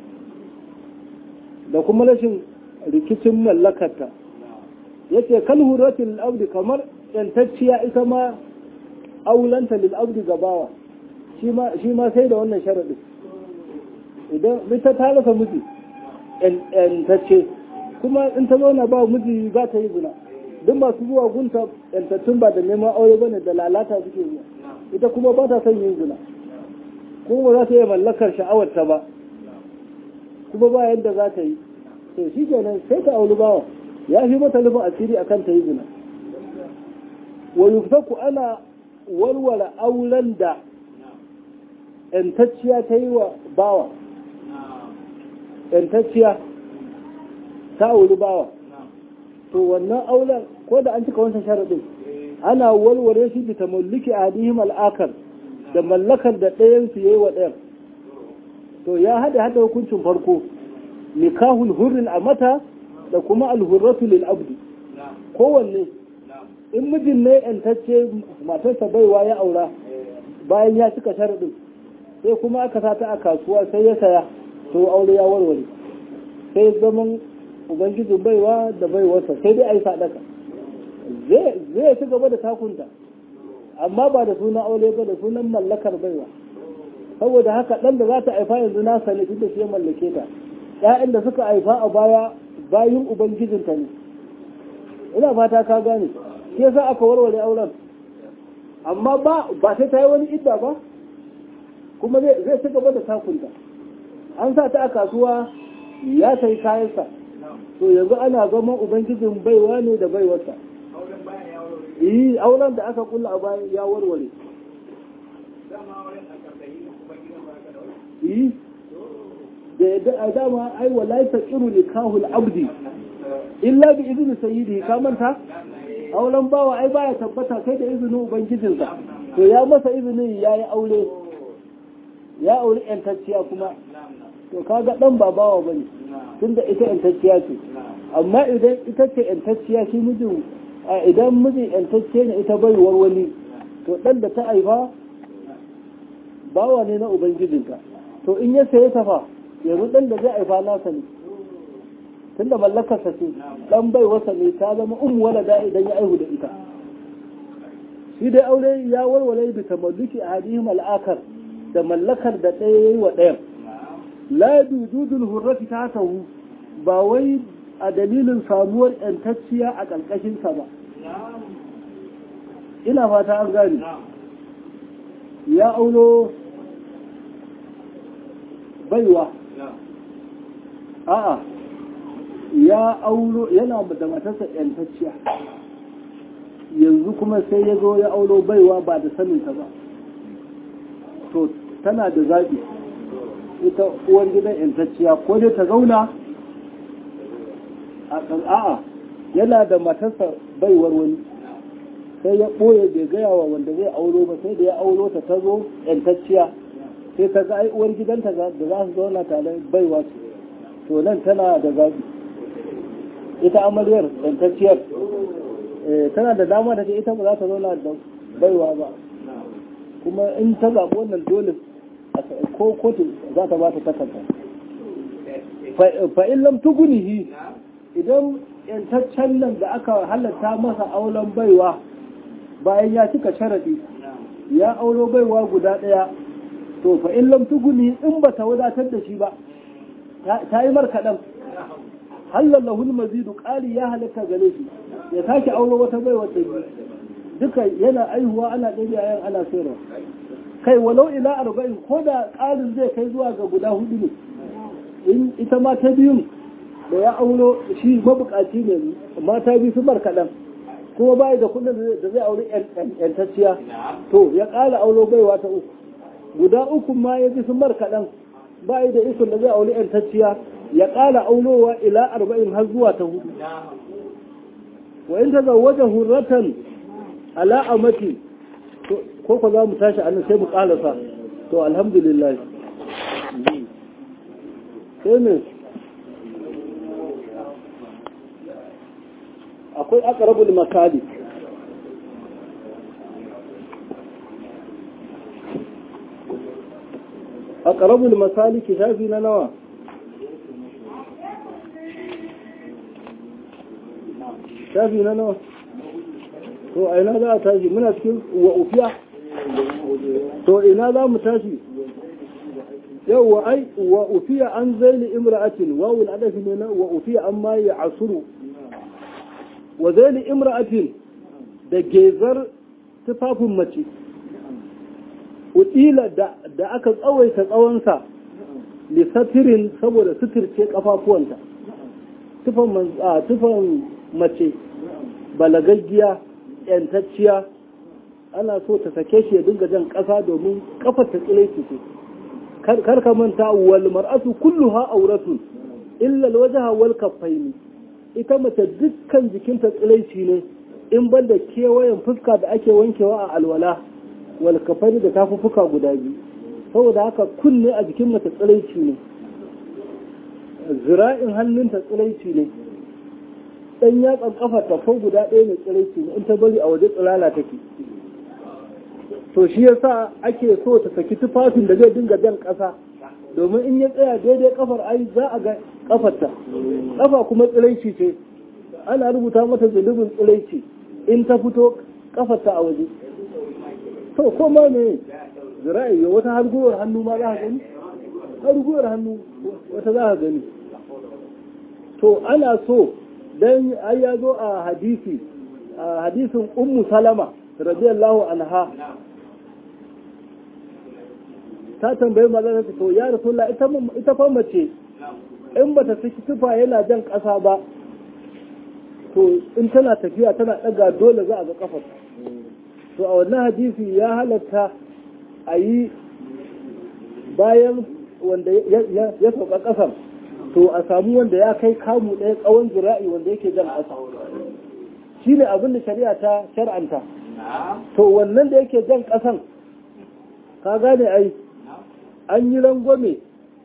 da kuma rashin rikicin mallakarta yace kal huratul abdi kamar yantacciya ita ma aulanta lil abdi gabawa shi ma shi ma sai da wannan sharadin idan ita ta rasa miji en tace kuma in ta zauna ba miji za ta yi zina duk masu zuwa gunta yantattun ba da neman aure bane da lalata suke zuwa ita kuma ba ta son yin zina kuma ba za ta yi mallakar sha'awarta ba kuma ba yadda za ta yi to shi kenan sai ta auri bawa ya fi mata nufin asiri akan ta yi zina wa yufsaku ana warware auren da yantacciya ta yi wa bawa yantacciya ta auri bawa to wannan auren ko da an cika wancan sharaɗin ana warware shi bi tamalliki ahadihim al-akar da mallakar da ɗayan su yayi wa ɗayan to ya hada hada hukuncin farko nikahul hurrin a mata da kuma alhurratu lil abdi kowanne in mijin ne yantacce matarsa baiwa ya aura bayan ya cika sharaɗin sai kuma aka sata a kasuwa sai ya saya to aure ya warware sai zaman ubangijin baiwa da baiwarsa sai dai a yi sadaka zai ci gaba da takunta amma ba da sunan aure ba da sunan mallakar baiwa saboda haka ɗan da za ta haifa yanzu na sani tun da shi ya mallake ta ƴaƴan da suka haifa a baya bayin ubangijinta ne ina fata ka gane shi yasa aka warware auren amma ba ba sai ta yi wani idda ba kuma zai ci gaba da takunta an sa ta a kasuwa ya sai kayansa to yanzu ana zama ubangijin baiwa ne da baiwarsa yi auren da aka kulla a bayan ya warware yi da yadda a dama ai wallahi taqiru nikahul abdi illa bi izni sayyidi ka manta auren bawa ai baya tabbata sai da izinin ubangijinsa to ya masa izinin yayi aure ya aure yantacciya kuma to kaga dan ba bawa bane tunda ita yantacciya ce amma idan ita ce yantacciya shi mijin idan mijin yantacce ne ita bai warwani to dan da ta haifa bawa ne na ubangijinka to in ya saye ta fa yanzu dan da zai haifa nasa ne tunda mallakarsa ce dan bai wasa ne ta zama ummu walada idan ya aihu da ita shi dai aure ya warware bi tamalluki ahadihim al-akar da mallakar da ɗaya yayi wa ɗayan la dududul hurrati ta tahu ba wai a dalilin samuwar yantacciya a ƙarƙashin sa ba ina fata an gani ya aulo baiwa a'a ya aulo yana da matarsa yantacciya yanzu kuma sai ya zo ya aulo baiwa ba da saninta ba to tana da zaɓi ita uwar gidan yantacciya ko dai ta zauna a kan a'a yana da matarsa baiwar wani sai ya ɓoye bai gaya wa wanda zai aulo ba sai da ya aulo ta ta zo yantacciya sai ta ga ai uwar gidanta da za su zauna tare baiwa ce to nan tana da zaɓi ita amaryar yantacciyar tana da dama da ita ba za ta zauna da baiwa ba kuma in ta zaɓi wannan dole ko kotu za ta ba ta takarda fa'in lam tugunihi idan yantaccen nan da aka halatta masa auren baiwa bayan ya cika sharadi ya auro baiwa guda ɗaya to fa'in lam tugunihi in ba ta wadatar da shi ba ta yi markaɗan halallahul mazidu ƙari ya halatta gare shi ya sake auro wata baiwa ta biyu duka yana aihuwa ana ɗaya yayan ana sayarwa kai walau ila arba'in ko da ƙarin zai kai zuwa ga guda hudu ne in ita ma ta biyun da ya auro shi mabukaci ne mata biyu su markaɗan kuma bai da kudin da zai auri yantacciya to ya ƙara auro baiwa ta uku guda uku ma ya ji su markaɗan bai da ikon da zai auri yantacciya ya ƙara aulowa ila arba'in har zuwa ta hudu wa in tazawwaja hurratan ala amati ko ko za mu tashi annan sai mu ƙarasa to alhamdulillah sai ne akwai aqrabul makali aqrabul masaliki shafi na nawa shafi na nawa to a ina za a tashi muna cikin wa ufiya to ina za mu tashi yau wa ai wa ufiya an zaili imra'atin wa wal adafi ne na wa ufiya an ma ya asuru wa zaili imra'atin da gezar tufafin mace utila da da aka tsawaita tsawonsa lisatirin saboda suturce kafafuwanta tufan tufan mace balagaggiya yantacciya ana so ta sake shi ya dinga jan ƙasa domin kafar ta tsile ce kar ka manta wal mar'atu kulluha auratun illa alwajha wal kaffaini ita mace dukkan jikinta tsilaici ne in banda kewayen fuska da ake wankewa a alwala wal kaffaini da tafufuka guda biyu saboda haka kunne a jikin mace tsilaici ne zira'in hannunta tsilaici ne dan yatsan kafarta ko guda ɗaya ne tsilaici ne in ta bari a waje tsilala take to shi yasa ake so ta saki tufafin da zai dinga jan ƙasa domin in ya tsaya daidai kafar ai za a ga kafarta kafa kuma tsilaici ce ana rubuta mata zulubin tsilaici in ta fito kafarta a waje to kuma ne zira'i wata harguwar hannu ma za ka gani harguwar hannu wata za ka gani to ana so dan ai ya zo a hadisi a hadisin ummu salama radiyallahu anha ta tambayi mazan ta to ya rasulullah ita ita fa mace in bata saki tufa yana jan ƙasa ba to in tana tafiya tana daga dole za a ga kafar to a wannan hadisi ya halatta a yi bayan wanda ya sauka ƙasar to a samu wanda ya kai kamu ɗaya tsawon zira'i wanda yake jan ƙasa shi ne abin da shari'a ta shar'anta to wannan da yake jan ƙasan ka gane ai an yi rangwame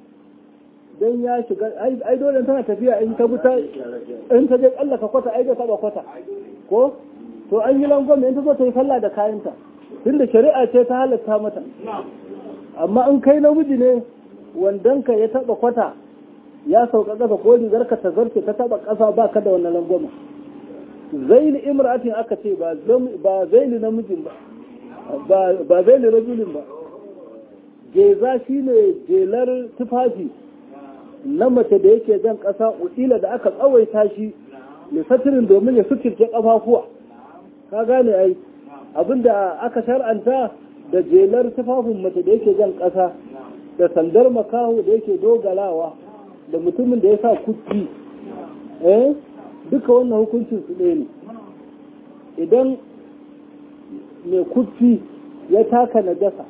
don ya shiga ai dole tana tafiya in ta buta in ta je tsallaka kwata ai da taba kwata ko to an yi rangwame in ta zo ta yi sallah da kayanta tunda shari'a ce ta halatta mata amma in kai namiji ne wandonka ya taba kwata ya sauka ƙasa ko rigarka ta zarce ta taba ƙasa ba ka da wannan rangwame zaili imra'atin aka ce ba ba zaili namijin ba ba zaili rajulin ba geza shine jelar tufafi na mace da yake jan ƙasa usila da aka tsawaita shi lissatirin domin ya suturce ƙafafuwa ka gane ai abinda aka shar'anta da jelar tufafin mace da yake jan ƙasa da sandar makaho da yake dogalawa da mutumin da ya sa kutti eh duka wannan hukuncin su ɗaya ne idan mai kutti ya taka najasa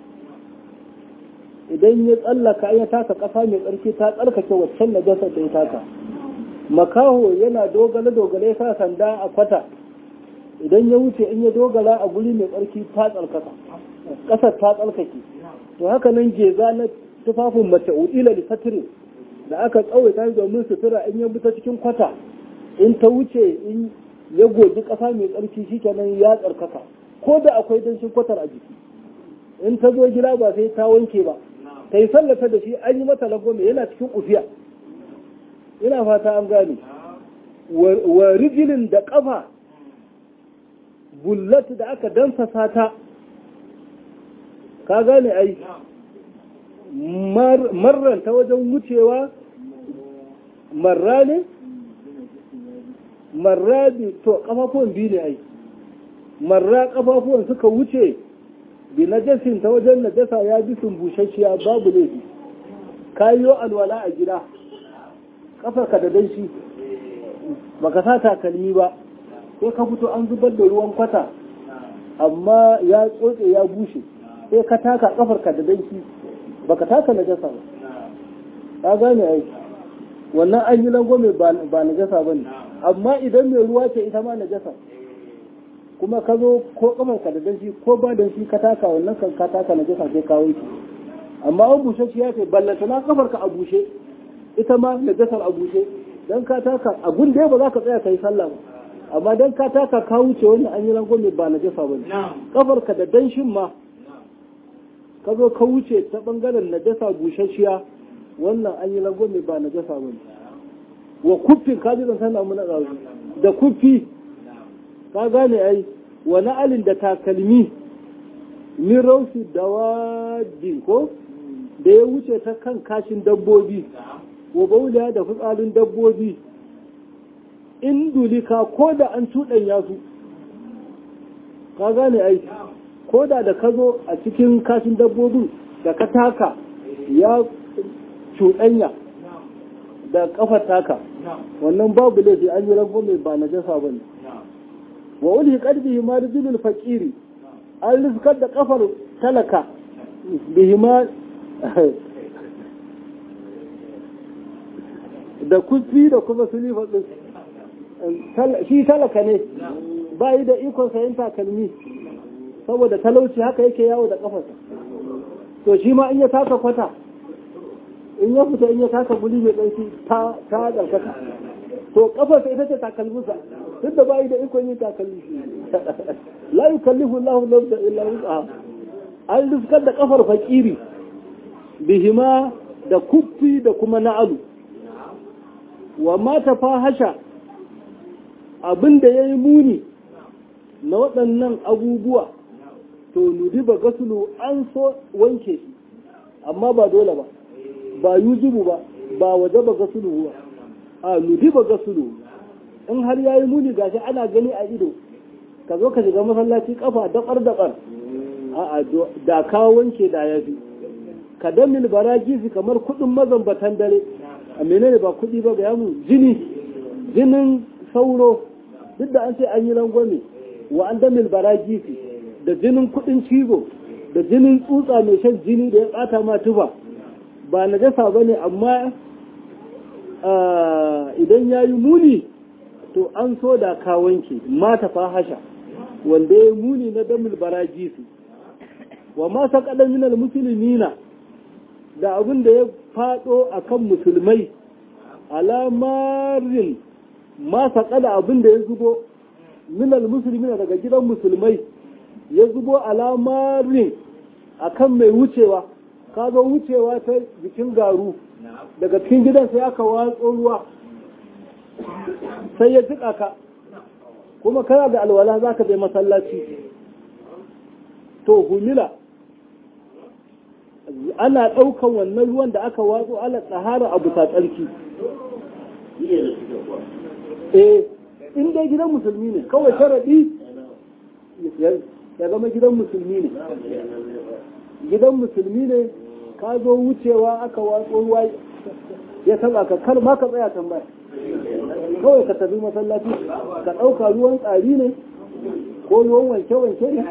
idan ya tsallaka ya taka ƙasa mai tsarki ta tsarkake waccan najasa da ya taka makaho yana dogale dogale ya sa sanda a kwata idan ya wuce in ya dogara a guri mai tsarki ta tsarkaka ƙasar ta tsarkake to haka nan geza na tufafin mace udila da satirin da aka tsawaita shi domin sutura in ya bi ta cikin kwata in ta wuce in ya goji ƙasa mai tsarki shikenan ya tsarkaka ko da akwai danshin kwatar a jiki in ta zo gida ba sai ta wanke ba ta yi sallata da shi an yi mata lagome yana cikin ufiya ina fata an gane wa rijilin da ƙafa bullat da aka dansasa ta ka gane ai marran ta wajen wucewa marra ne marra bi to kafafuwan biyu ne ai marra kafafuwan suka wuce bi najasin ta wajen najasa ya bi sun bushashiya babu laifi kayo alwala a gida kafarka da danshi baka sa takalmi ba sai ka fito an zubar da ruwan kwata amma ya tsotse ya bushe sai ka taka kafarka da danshi baka taka najasa ba ka gane ai wannan an yi langome ba najasa bane amma idan mai ruwa ce ita ma najasa kuma ka zo ko kafarka da danshi ko ba danshi ka taka wannan kan ka taka najasa sai ka wanke amma an bushe shi ya ce ballanta na kafarka a bushe ita ma najasar a bushe dan ka taka abun da ba za ka tsaya kai sallah ba amma dan ka taka ka wuce wannan an yi langome ba najasa bane kafarka da danshin ma ka zo ka wuce ta bangaren najasa bushashiya wannan an yi langome ba najasa bane wa kuffin ka ji zan sana mu na da kuffi ka gane ai wa na'alin da takalmi min rausi dawadin ko da ya wuce ta kan kashin dabbobi wa bauliya da fitsarin dabbobi in dulika ko da an cuɗanya su ka gane ai ko da da ka zo a cikin kashin dabbobin da ka taka ya cuɗanya da kafar taka wannan babu laifi an yi rango mai ba na jasa ba ne wa wani ƙarfi ma rijilul faƙiri an riskar da kafar talaka bihima da kufi da kuma sulifa ɗin shi talaka ne ba yi da ikon sayan takalmi saboda talauci haka yake yawo da kafarsa to shi ma in ya taka kwata in ya fita in ya taka guri mai ɗanshi ta ta ɗaukaka to kafarsa ita ce takalminsa duk da ba yi da ikon yin takalmi la yukallifu Allahu nafsan illa wus'aha an riskar da kafar fakiri bihima da kuffi da kuma na'alu wa ma tafahasha abinda yayi muni na waɗannan abubuwa to nudiba gasulu an so wanke shi amma ba dole ba ba yujibu ba ba wajaba gasulu ba a nudiba gasulu in har yayi muni gashi ana gani a ido ka zo ka shiga masallaci kafa dabar dabar a da ka wanke da yafi ka damil barajisi kamar kudin mazambatan dare a menene ba kudi ba ga yamu jini jinin sauro duk da an ce an yi rangwame wa an damil barajisi da jinin kudin cizo da jinin tsutsa mai shan jini da ya bata ma tufa ba na jasa ba ne amma idan ya yi muni to an so da ka wanke mata fahasha wanda ya yi muni na damil barajisi wa masa kadan minal musulmina da abin da ya fado akan musulmai alamarin masa kada abin da ya zubo minal musulmina daga gidan musulmai ya zubo alamarin akan mai wucewa ka zo wucewa ta jikin garu daga cikin gidan sai aka watso ruwa sai ya jika ka kuma kana da alwala za ka bai masallaci to humila ana ɗaukan wannan ruwan da aka watso ala tsahara abu ta tsarki eh in dai gidan musulmi ne kawai sharaɗi ya zama gidan musulmi ne gidan musulmi ne ka zo wucewa aka watso ruwa ya taba ka kar ma ka tsaya tambaya kawai ka tafi masallaci ka ɗauka ruwan tsari ne ko ruwan wanke-wanke ne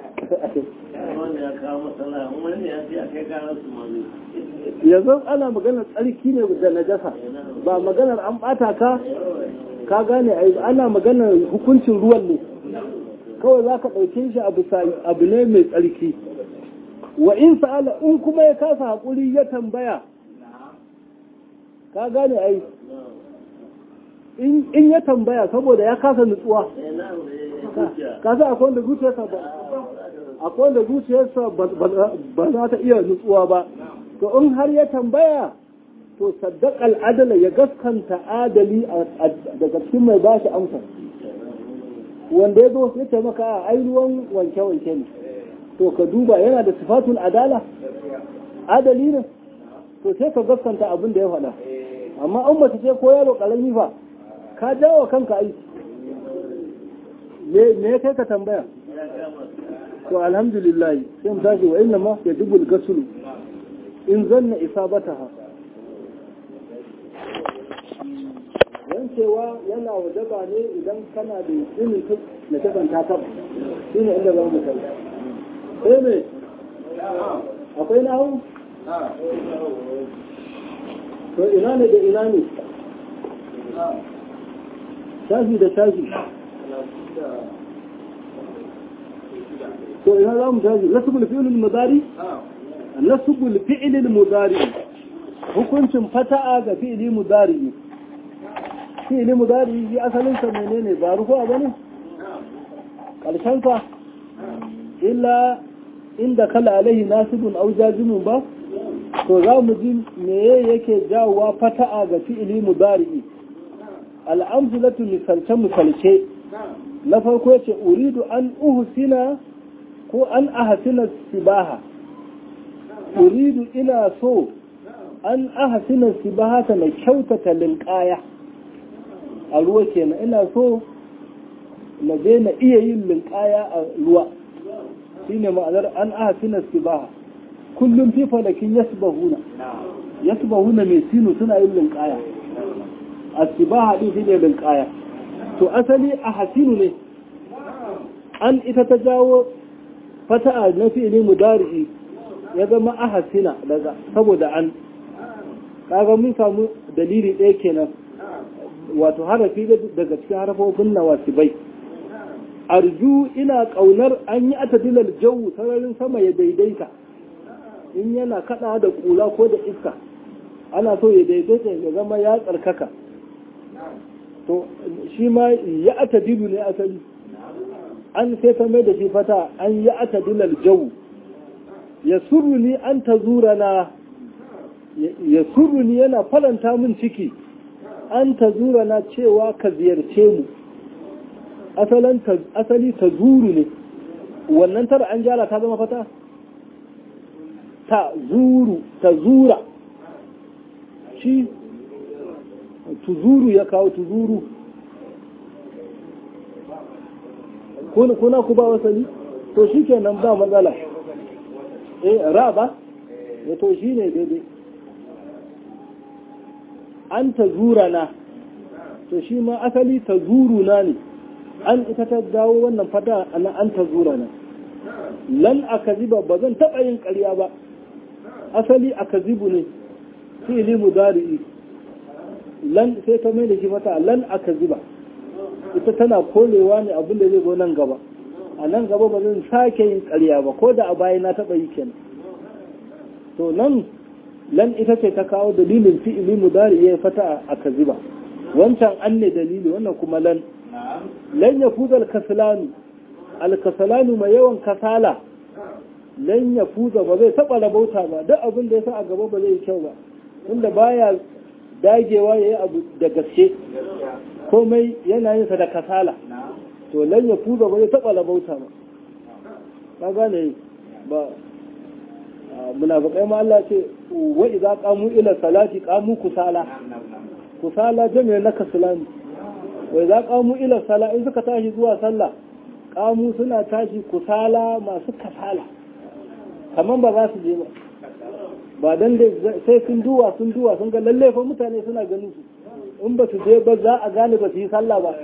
yanzu ana maganar tsarki ne da najasa ba maganar an ɓata ka ka gane ana maganar hukuncin ruwan ne kawai za ka ɗauke shi abu ne mai tsarki wa in sa'ala in kuma ya kasa haƙuri ya tambaya ka gane ai in ya tambaya saboda ya kasa nutsuwa ka sa akwai wanda zuciyarsa ba akwai wanda zuciyarsa ba za ta iya nutsuwa ba to in har ya tambaya to saddaq al'adala ya gaskanta adali daga cikin mai ba shi amsa wanda ya zo ya ce maka a ai ruwan wanke-wanke ne to ka duba yana da sifatul adala adali ne to sai ka gaskanta abin da ya faɗa amma an mace ce ko yaro ƙarami fa ka jawo kanka aiki me ya kai ka tambaya to alhamdulillah sai mu tashi wa inna ma ya dubul gasulu in zanna isabataha yancewa yana wajaba ne idan kana da yakinin na kasanta ta shine inda za mu kai sai me akwai nahu to ina ne da ina ne shafi da shafi to ina za mu shafi nasubul fi'ilul mudari nasubul fi'ilul mudari hukuncin fata'a ga fi'ili mudari fi'ili mudari yi asalin sa menene ba rufu'a bane karshen sa illa inda kala alaihi nasibun aw jazimun ba to za mu ji meye yake jawowa fata'a ga fi'ili mudari al'amzulatu misalce misalce na farko yace uridu an uhsina ko an ahsina sibaha uridu ina so an ahsina sibahata na kyautata linqaya a ruwa kenan ina so na je na iya yin linqaya a ruwa shine ma'anar an ahsina sibaha kullum fi falakin yasbahuna yasbahuna mai sinu suna yin linqaya asibaha din shine linqaya to asali ahsinu ne an ita ta jawo fata'a na fi'ili mudari'i ya zama ahsina daga saboda an kaga mun samu dalili ɗaya kenan wato harafi daga cikin harafofin nawasibai arju ina kaunar an yi atadilal jawu sararin sama ya daidaita in yana kada da kula ko da iska ana so ya daidaita ya zama ya tsarkaka to shi ma ya atadilu ne asali an sai ta mai da shi fata an yi atadilal jawu ya suruni an ta zura na ya suruni yana faranta min ciki an ta zura na cewa ka ziyarce mu asali ta zuru ne wannan tara an jala ta zama fata ta zuru ta zura shi tuzuru ya kawo tuzuru kuna ku ba wasali to shi kenan ba matsala eh ra ba ya to shi ne daidai an ta zura na to shi ma asali ta zuru na ne an ita ta dawo wannan fata ana an ta zura na lan akaziba ba zan taɓa yin ƙarya ba asali akazibu ne fi'ili mudari'i lan sai ta mai da shi mata lan akaziba ita tana kolewa ne abin da zai zo nan gaba a nan gaba ba zan sake yin ƙarya ba ko da a baya na taɓa yi kenan to nan lan ita ce ta kawo dalilin fi'ili mudari ya fata a kaziba wancan an ne dalili wannan kuma lan lan ya fuza alkasalanu alkasalanu mai yawan kasala lan ya fuza ba zai taɓa rabauta ba duk abin da ya sa a gaba ba zai yi kyau ba inda baya dagewa ya yi abu da gaske komai yana yin sa da kasala to lan ya fuza ba zai taɓa rabauta ba ka gane ba munafiqai ma Allah ce wa idza qamu ila salati qamu kusala kusala jami'a na kasalani wa idza qamu ila salati in suka tashi zuwa sallah qamu suna tashi kusala masu kasala kaman ba za su je ba ba dan da sai sun duwa sun duwa sun ga lalle fa mutane suna ganin su in ba su je ba za a gane ba su yi sallah ba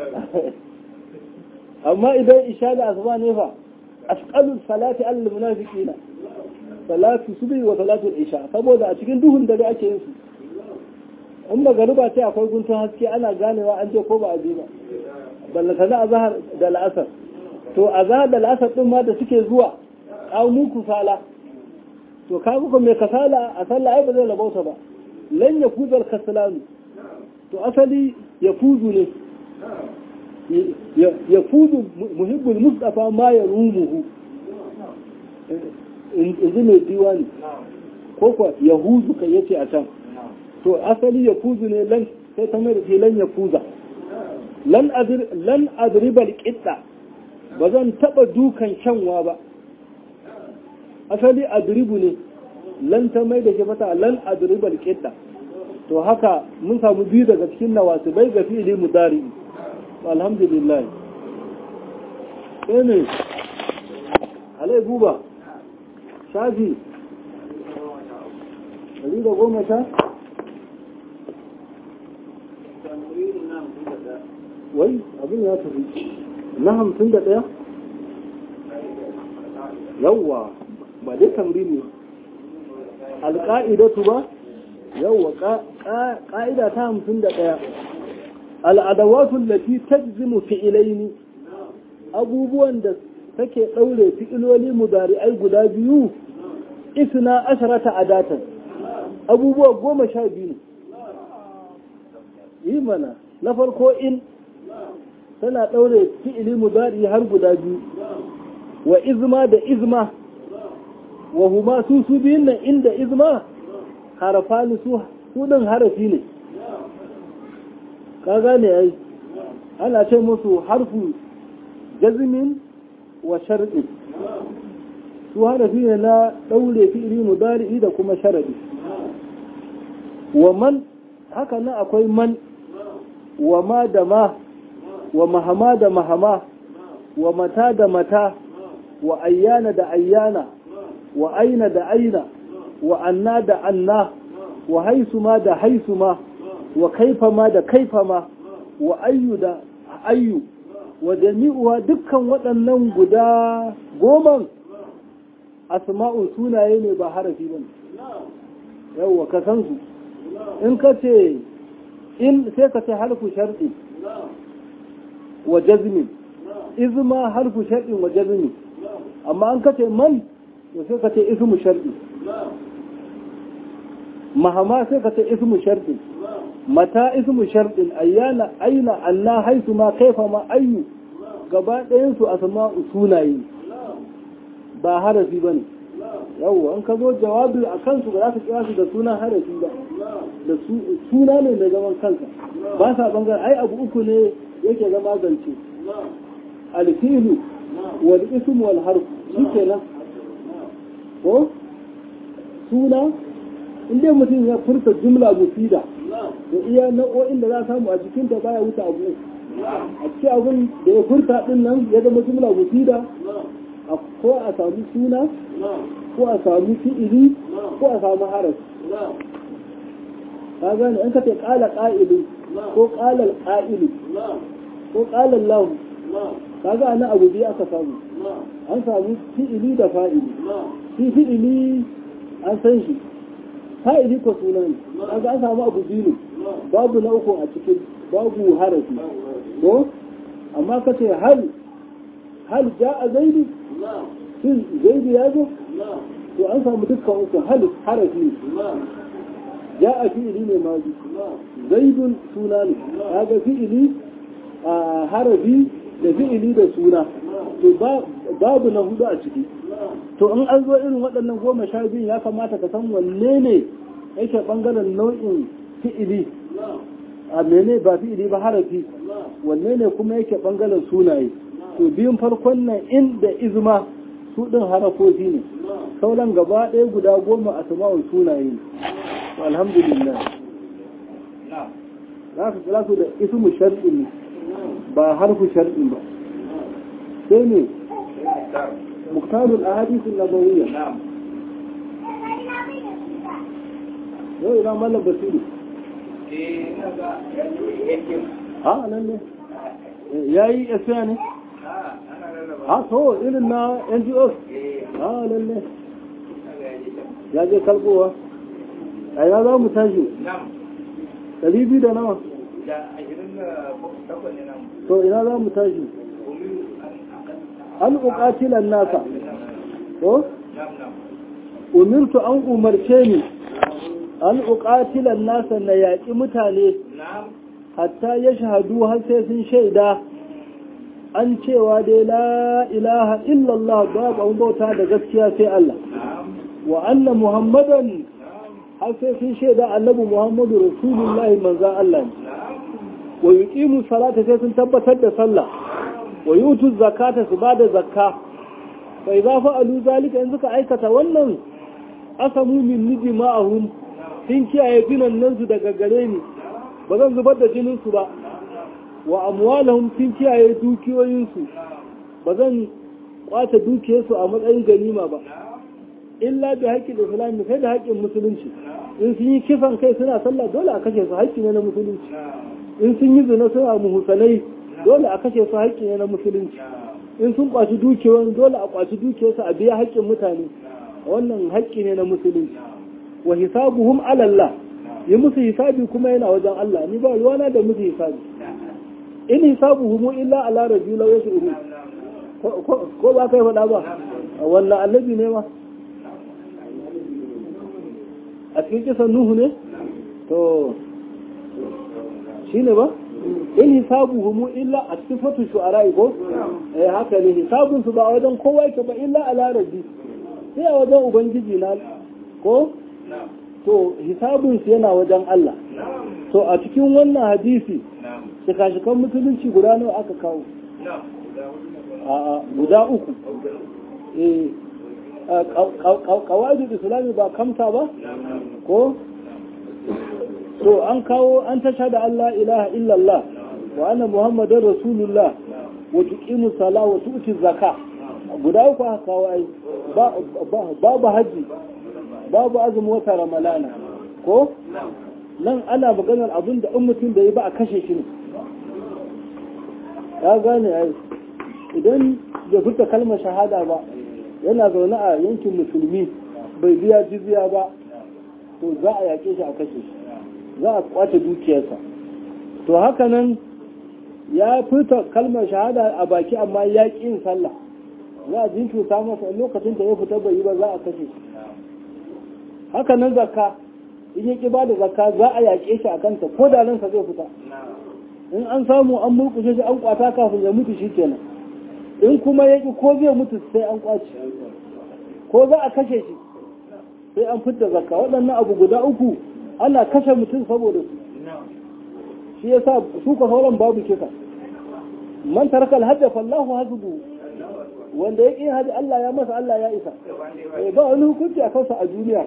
amma idan isha da asuba ne fa asqalul salati al munafiqina salatu subhi wa salatu isha saboda a cikin duhun dare ake yin su in magariba ce akwai guntun haske ana ganewa an je ko ba a je ba ballata na azhar da la'asar to azhar da la'asar din ma da suke zuwa qamu kusala to ka muku mai kasala a sallah ai ba zai labauta ba lan yakuzal kasalan to asali yafuzu ne yafuzu muhibbul mustafa ma yarumuhu in mai diwani ko kuwa yahuzu kai yace a can to asali yafuzu ne lan sai ta mai da lan yafuza lan adr lan adribal qitta ba zan taba dukan shanwa ba asali adribu ne lan ta mai da shi mata lan adribal qitta to haka mun samu biyu daga cikin nawasibai ga fi'ili mudari alhamdulillah ne alai buba shafi ɗari da goma sha wai abin ya tafi na hamsin da ɗaya yawwa ba dai tamri ne alƙa'idatu ba yawwa ƙa'ida ta hamsin da ɗaya al'adawatun lati tajzimu fi'ilaini abubuwan da take ɗaure fi'iloli mudari'ai guda biyu isna asharata adatan abubuwa goma sha biyu yi mana na farko in tana ɗaure fi'ili mudari har guda biyu wa izma da izma wa huma su su biyun nan inda izma harafani su ɗin harafi ne ka gane ai ana ce musu harfu jazmin wa sharɗi su harafi ne na daure fi'ili mudari'i da kuma sharadi wa man haka nan akwai man wa ma da ma wa mahama da mahama wa mata da mata wa ayyana da ayyana wa aina da aina wa anna da anna wa haisu ma da haisu ma wa kaifa ma da kaifa ma wa ayyu da ayyu wa jami'uwa dukkan waɗannan guda goma asma'un sunaye ne ba harafi ba ne yawwa ka san su in ka ce in sai ka ce harfu shar'i wa jazmin izma harfu shar'i wa jazmi amma an ka ce man to sai ka ce ismu shar'i mahama sai ka ce ismu shar'i mata ismu shar'in ayyana aina anna haisu ma kaifa ma ayyu gaba ɗayan su asma'u sunaye ba harafi bane yawwa an ka zo jawabi a kansu ba za ka kira su da sunan harafi ba da suna ne mai zaman kansa ba sa bangaren ai abu uku ne yake zama zance alfilu wal ismu wal harf shi kenan ko suna inda mutum ya furta jumla mufida da iya nau'o'in da za samu a jikin da baya wuce abu a cikin abin da ya furta din nan ya zama jumla mufida ko a samu suna ko a samu fi'ili ko a samu harafi ka gane in ka ce qala qa'ilu ko qala al-qa'ilu ko qala Allah kaga ana abu biyu aka samu an samu fi'ili da fa'ili shi fi'ili an san shi fa'ili ko suna ne kaga an samu abu biyu babu na uku a cikin babu harafi ko amma ka ce hal hal ja'a zaidu shin zaidu ya zo to an samu dukkan uku hal harafi ja'a fi'ili ne mazi zaidun suna ne kaga fi'ili a harafi da fi'ili da suna to babu na hudu a ciki to in an zo irin waɗannan goma sha biyu ya kamata ka san wanne ne yake ɓangaren nau'in fi'ili a mene ba fi'ili ba harafi wanne ne kuma yake ɓangaren sunaye to biyun farkon nan in da izma su ɗin harafofi ne sauran gaba ɗaya guda goma a sama'un sunaye ne alhamdulillah za ka kira su da ismu shar'in ne ba harfu shar'in ba sai ne muktarul ahadithun nabawiyya yau ina mallam basiru a nan ne ya yi esiya ne a to irin na N G Os a nan ne ya je kalbowa a yana za mu tashi ɗari biyu da nawa to ina za mu tashi an uƙatilan nasa to umirtu an umarce ni an uƙatilan nasa na yaƙi mutane hatta ya shahadu har sai sun shaida an cewa dai la ilaha illallah babu an bauta da gaskiya sai Allah wa anna muhammadan har sai sun shaida annabi muhammadu rasulullahi manzan Allah ne wa yuqimu salata sai sun tabbatar da sallah wa yutu zakata su bada zakka fa idza fa'alu zalika in suka aikata wannan asamu min nijma'ahum sun kiyaye jinan nan su daga gare ni ba zan zubar da jinin su ba wa amwalahum sun kiyaye dukiyoyin su ba zan kwace dukiyar su a matsayin ganima ba illa bi haqqil islam sai da haƙƙin musulunci in sun yi kisan kai suna sallah dole a kashe su haƙƙi ne na musulunci in sun yi zina suna muhusanai dole a kashe su haƙƙi ne na musulunci in sun kwaci dukiyar dole a kwaci dukiyarsu a biya haƙƙin mutane wannan haƙƙi ne na musulunci wa hisabuhum ala Allah yi musu hisabi kuma yana wajen Allah ni ba ruwana da musu hisabi in hisabuhum illa ala rabbil yashuru ko ba kai faɗa ba wallahi annabi ne ma a cikin kisan Nuhu ne to shine ba in hisabuhum illa a cikin fatu shu'ara ko eh haka ne hisabun su ba wajen kowa yake ba illa ala rabbi sai a wajen ubangiji na ko to hisabun su yana wajen Allah to a cikin wannan hadisi shika-shikan musulunci guda nawa aka kawo a guda uku eh qawaidul islami ba kamta ba ko to an kawo an tasha da Allah ilaha illallah wa anna muhammadar rasulullah wa tuqimu sala wa tu'ti zakka guda uku aka kawo ai babu haji babu azumin wata ramalana ko nan ana maganar abin da in mutum da yi ba a kashe shi ne ya gane ai idan bai furta kalmar shahada ba yana zaune a yankin musulmi bai biya jizya ba to za a yake shi a kashe shi za a kwace dukiyarsa to haka nan ya furta kalmar shahada a baki amma ya ƙi yin sallah za a jinkirta masa lokacin da ya fita bai yi ba za a kashe shi haka nan zakka in ya ƙi ba da zakka za a yaƙe shi a kanta ko da ransa zai fita in an samu an murƙushe shi an kwata kafin ya mutu shi kenan in kuma ya ƙi ko zai mutu sai an kwace ko za a kashe shi sai an fitta zakka waɗannan abu guda uku ana kashe mutum saboda su shi yasa su ka sauran babu kisa man tarakal hajja fallahu hasbu wanda ya ƙin haji Allah ya masa Allah ya isa ba wani hukunci a kansa a duniya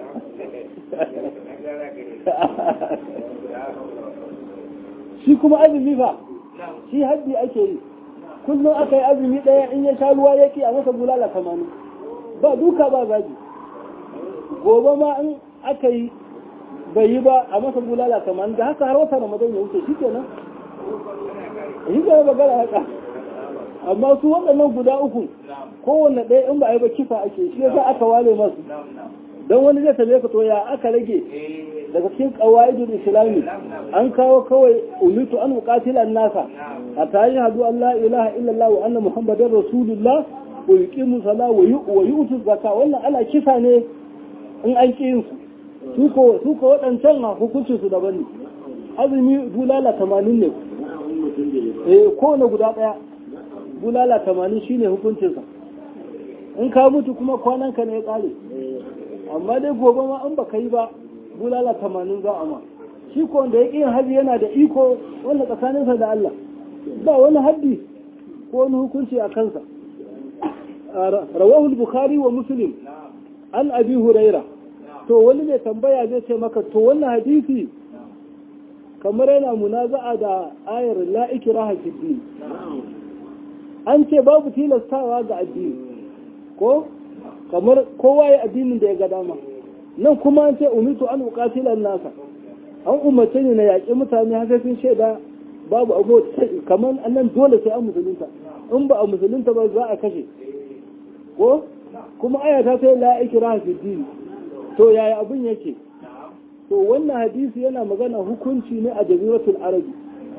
shi kuma azumi fa shi haji ake yi kullum aka yi azumi ɗaya in ya sha ruwa yake a masa bulala tamanin ba duka ba zaji gobe ma in aka yi bai yi ba a masa bulala tamanin da haka har wata ramadan ya wuce shi kenan shi kenan magana haka amma su waɗannan guda uku kowanne ɗaya in ba a yi ba kifa ake shi yasa aka wale masu don wani zai tabe ka to ya aka rage daga cikin qawaidul islami an kawo kawai umitu an muqatilan nasa a tayi hadu Allah ilaha illallah wa anna muhammadar rasulullah wa yuqimu sala wa yu'tu zakka wannan ana kisa ne in an kiyin su su ko su ko wadancan hukuncin su daban ne azumi bulala tamanin ne eh ko na guda daya bulala tamanin shine hukuncin sa in ka mutu kuma kwanan ka ne ya kare amma dai gobe ma an baka yi ba bulala tamanin za a ma shi ko wanda ya ƙi yin haji yana da iko wanda tsakaninsa da Allah ba wani haddi ko wani hukunci a kansa rawahu bukhari wa muslim an abi huraira to wani mai tambaya zai ce maka to wannan hadisi kamar yana munaza'a da ayar la ikraha fi din an ce babu tilastawa ga addini ko kamar kowa ya addinin da ya ga dama nan kuma an ce umitu an uqatilan nasa an umarce ni na yaƙi mutane haka sun shaida babu abu kamar annan dole sai an musulunta in ba a musulunta ba za a kashe ko kuma aya ta sai la ikraha fi din to yaya abin yake to wannan hadisi yana magana hukunci ne a jaziratul arabi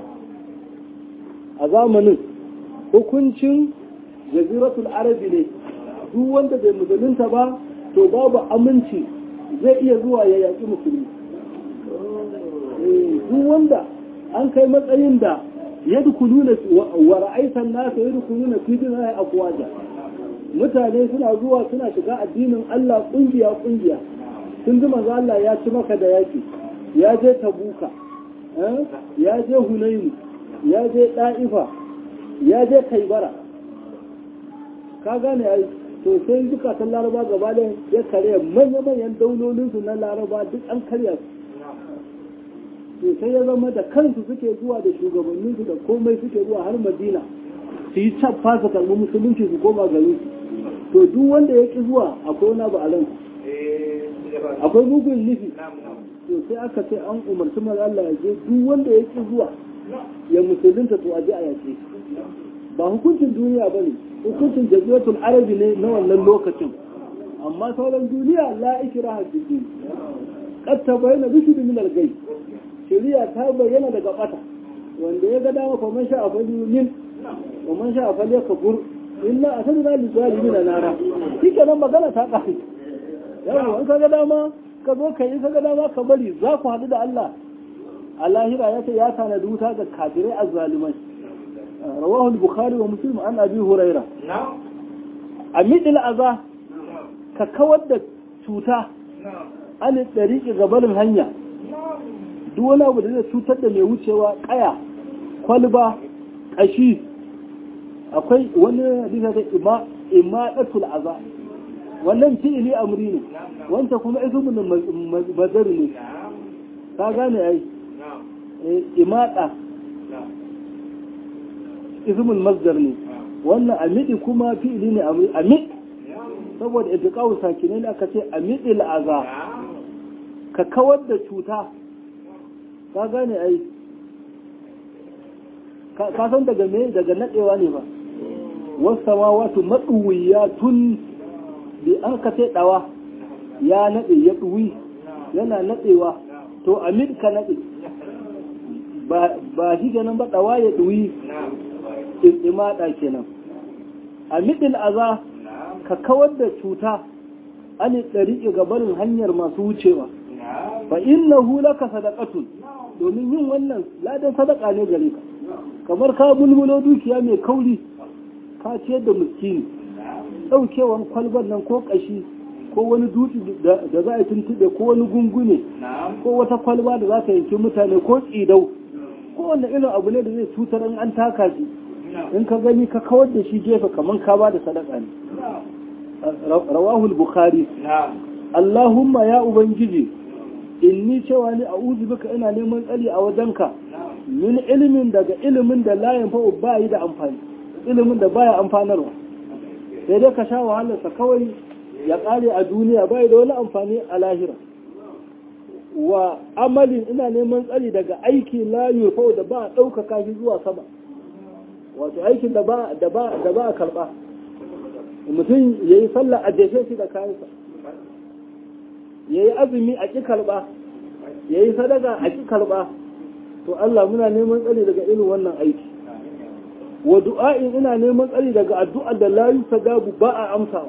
a zamanin hukuncin jaziratul arabi ne duk wanda bai musulunta ba to babu aminci zai iya zuwa ya yaƙi musulmi duk wanda an kai matsayin da ya dukulu na wa ra'aitan nasa ya dukulu na fi dina afwaja mutane suna zuwa suna shiga addinin Allah kungiya kungiya sun ji manzo Allah ya ci maka da yaki ya je Tabuka ya je Hunayn ya je Da'ifa ya je Kaibara ka gane ai to sai zukatan laraba gaba da ya karya manya-manyan daulolinsu na laraba duk an karya su to sai ya zama da kansu suke zuwa da shugabanninsu da komai suke zuwa har madina su yi cappa su karɓi musulunci su koma gari to duk wanda ya ƙi zuwa akwai wani abu a ran akwai mugun nufi to sai aka ce an umarci mara Allah ya je duk wanda ya ƙi zuwa ya musulunta to a je a yaƙe ba hukuncin duniya ba ne hukuncin jaziratul arabi ne na wannan lokacin amma sauran duniya la ikraha fi din qad tabayyana rushd min al-ghay shari'a ta bayyana daga bata wanda ya ga dama fa man sha'a falyumin wa man sha'a falyakfur illa asadna lizalimin nara kike nan magana ta kafi yawa an kaga dama ka zo kai kaga dama ka bari za ku hadu da Allah a lahira ya ce ya tana duta ga kafirai azzalimai رواه البخاري ومسلم عن أبي هريرة أمد الأذى ككود توتا عن الطريق قبل الهنيا دولا ودنا توتا da mai wucewa kaya kwalba kashi akwai wani hadisi da ima imadatul aza wannan fi'ili amri ne wanda kuma ismul mazar ne ka gane ai imada ismul masdar ne wannan amidi kuma fi'ili ne amri amid saboda idqa'u sakinai ne aka ce amidil aza ka kawar da cuta ka gane ai ka san daga me daga nadewa ne ba wasamawatu maduwiyatun bi an ka ce dawa ya nade ya duwi yana nadewa to amid ka nade ba ba shi kenan ba dawa ya duwi istimada kenan amidil aza ka kawar da cuta an tsariƙe gabanin hanyar masu wucewa fa innahu laka sadaqatun domin yin wannan ladan sadaka ne gare ka kamar ka bulbulo dukiya mai kauri ka ciyar da miskini daukewan kwalban nan ko kashi ko wani dutse da za a tuntube ko wani gungune ko wata kwalba da za ta yanki mutane ko tsidau ko wanda irin abu ne da zai cutar in an taka shi in ka gani ka kawar da shi gefe kamar ka ba da sadaka ne rawahu al-bukhari Allahumma ya ubangiji inni cewa ni a'udhu bika ina neman tsari a wajenka min ilimin daga ilimin da la yanfa'u ba yi da amfani ilimin da baya amfanarwa sai dai ka sha wahalarsa kawai ya kare a duniya bai da wani amfani a lahira wa amalin ina neman tsari daga aiki la yufa'u da ba ɗaukaka shi zuwa sama wato aikin da ba da ba da ba karba mutum yayi sallah a jefe shi da kayansa yayi azumi a ki karba yayi sadaka a ki karba to Allah muna neman tsari daga irin wannan aiki wa du'a'in ina neman tsari daga addu'a da la yusajabu ba a amsawa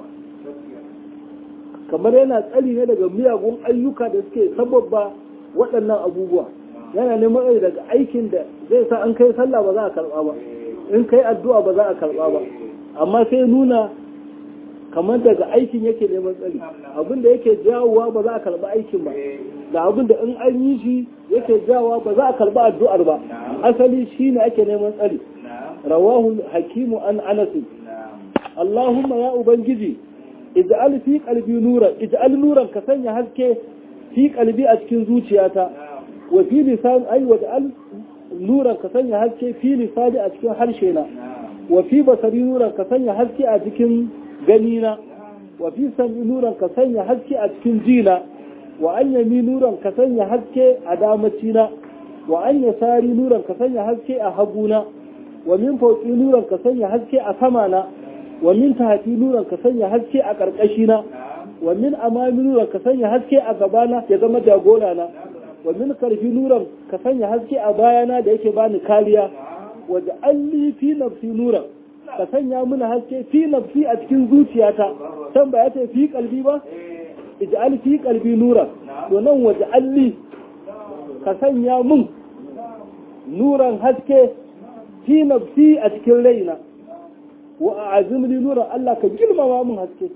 kamar yana tsari ne daga miyagun ayyuka da suke sababba waɗannan abubuwa yana neman tsari daga aikin da zai sa an kai sallah ba za a karba ba in kai addu'a ba za a karba ba amma sai nuna kamar daga aikin yake neman tsari abinda yake jawowa ba za a karba aikin ba da abinda in an yi shi yake jawowa ba za a karba addu'ar ba asali shine ake neman tsari rawahu hakimu an anas Allahumma ya ubangiji ij'al fi qalbi nuran ij'al nuran ka sanya haske fi qalbi a cikin zuciyata wa fi lisan ay wa ij'al nuran ka sanya haske fi lisani a cikin harshe na wa fi basari nuran ka sanya haske a cikin ganina wa fi sami nuran ka sanya haske a cikin jina wa an yami nuran ka sanya haske a damacina wa an yasari nuran ka sanya haske a haguna wa min fauki nuran ka sanya haske a samana wa min tahti nuran ka sanya haske a karkashina wa min amami nuran ka sanya haske a gabana ya zama jagora na wa min karfi nuran ka sanya haske a bayana da yake bani kariya wa ja'alli fi nafsi nuran ka sanya mini haske fi nafsi a cikin zuciyata san ba ya ce fi kalbi ba ij'al fi qalbi nuran to nan waj'alli ka sanya mun nuran haske fi nafsi a cikin raina wa a'azim li nuran Allah ka girmama mun haske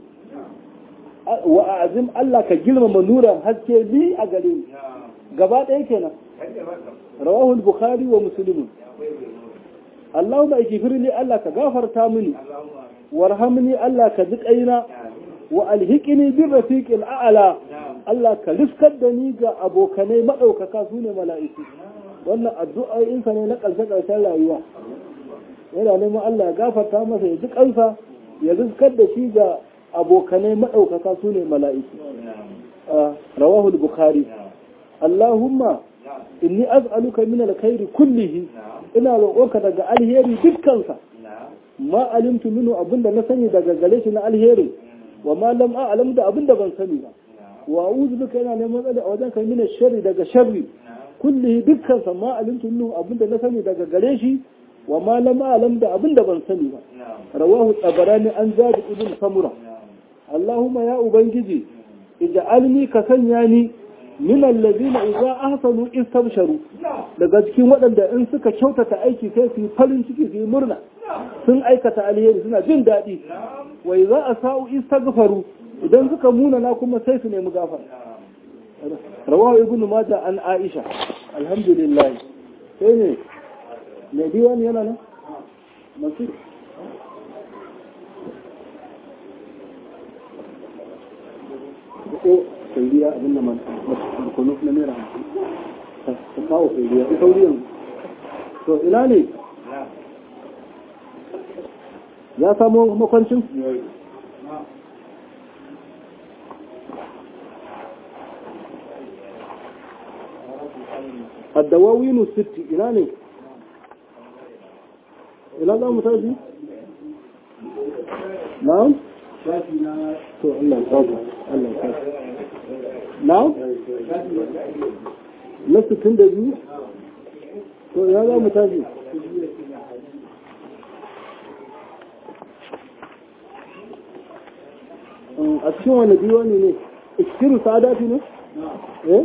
wa a'azim Allah ka girmama nuran haske li a gare ni gaba ɗaya kenan rawahu al-bukhari wa muslim Allahumma ikfirli Allah ka gafarta mini warhamni Allah ka jiƙaina wa alhiqni bir rafiqil a'la Allah ka riskar da ni ga abokanai madaukaka sune mala'iku wannan addu'a insa ne na ƙarshe ƙarshen rayuwa yana neman Allah ya gafarta masa ya ji kansa ya riskar da shi ga abokanai madaukaka sune mala'iku rawahu al-bukhari Allahumma inni az'aluka min al-khairi kullihi ina roƙonka daga alheri dukkansa ma alimtu minhu abinda na sani daga gare shi na alheri wa ma lam a'lam da abinda ban sani ba wa a'udhu bika ina neman tsari a wajen ka min sharri daga sharri kullihi dukkansa ma alimtu minhu abinda na sani daga gare shi wa ma lam a'lam da abinda ban sani ba rawahu tabarani an zabi ibn samura Allahumma ya ubangiji ij'alni ka sanya ni min allazina idza ahsanu istabsharu daga cikin waɗanda in suka kyautata aiki sai su yi farin ciki su yi murna sun aikata alheri suna jin daɗi wa idza asau istaghfaru idan suka muna na kuma sai su nemi gafara rawahu ibnu majah an aisha alhamdulillah sai ne ne diwani yana nan masir ko sauriya abin da markono na naira ta kawo sauriya ita sauriyan to ina ne ya samu makwancin الدواوين الست إلى ني إلى ذا متاجي نعم تو الله يحفظك الله يحفظك نعم نفس تندجي تو إلى ذا متاجي أتشوى نديواني ني اشتروا سعاداتي ني إيه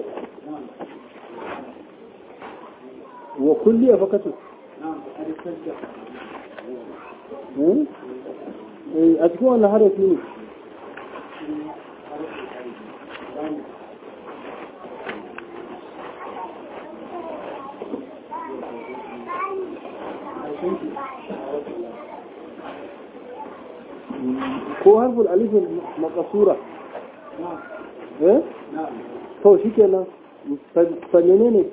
وكلية فقط نعم أتكون أن هذا فيني هو حرف الألف المقصورة نعم إيه نعم تو شكرا فنينيني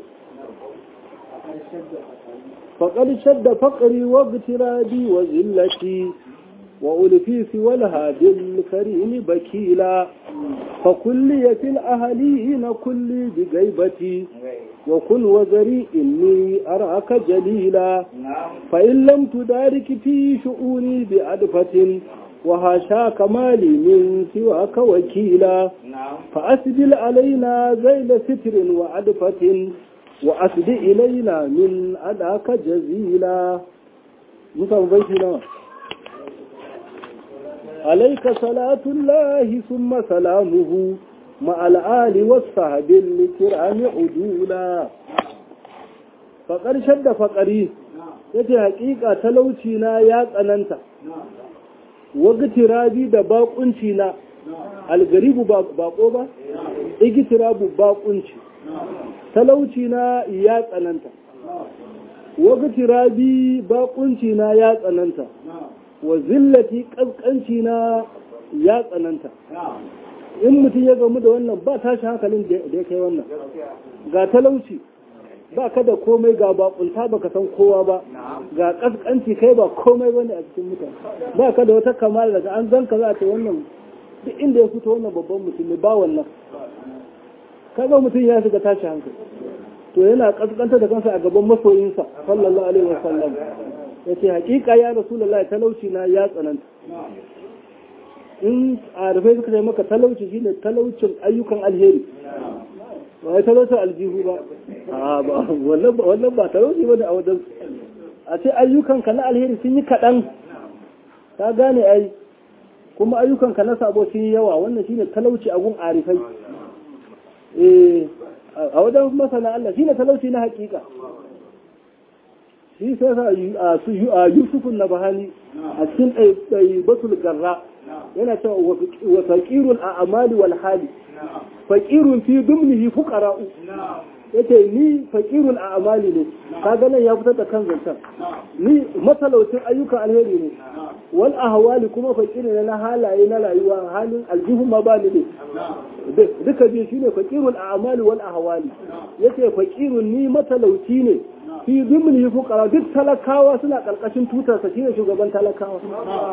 فقد شد فقري واغترادي وذلتي وألفي سوى الهادي الكريم بكيلا فكلي في الأهلين كلي بغيبتي وكن وزري إني أراك جليلا فإن لم تدارك في شؤوني بأدفة وهاشا كمالي من سواك وكيلا فأسدل علينا زيل ستر وأدفة وأسد إلينا من أداك جزيلا مثل بيتنا عليك صلاة الله ثم سلامه مع الآل والصحب الكرام عدولا فقر شد فقري yace hakika talauci na ya tsananta wagtirabi da bakunci na algaribu bako ba igtirabu bakunci talauci na ya tsananta wagtirabi bakunci na ya tsananta wa zillati kaskanci na ya tsananta in mutum ya gamu da wannan ba tashi hankalin da ya kai wannan ga talauci ba ka da komai ga bakunta baka san kowa ba ga kaskanci kai ba komai bane a cikin mutane ba ka da wata kamala daga an zanka za a ce wannan duk inda ya fito wannan babban mutum ne ba wannan kaga mutum ya shiga tashi hankali to yana kaskanta da kansa a gaban masoyinsa sallallahu alaihi wasallam yace hakika ya rasulullahi talauci na ya tsananta in a rufe suka ce maka talauci shine talaucin ayyukan alheri ba ya talaucin aljihu ba a ba wannan ba talauci ba da a wajen a ce ayyukanka na alheri sun yi kaɗan ta gane ai kuma ayyukanka na sabo sun yi yawa wannan shine talauci a gun arifai eh a wajen masana Allah shine talauci na hakika shi sai sa a Yusufun Nabahani a cikin ɗaibatul garra yana cewa wa faqirul a'mali wal hali faqirun fi dumnihi fuqara'u yace ni faqirul a'mali ne kaga nan ya fitar da kan zancan ni matalaucin ayyukan alheri ne wal ahwali kuma faqiri ne na halaye na rayuwa halin aljihu ma ba ni ne duka biyu shine faqirul a'mali wal ahwali yace faqirun ni matalauci ne fi dumnihi fuqara duk talakawa suna karkashin tutarsa shine shugaban talakawa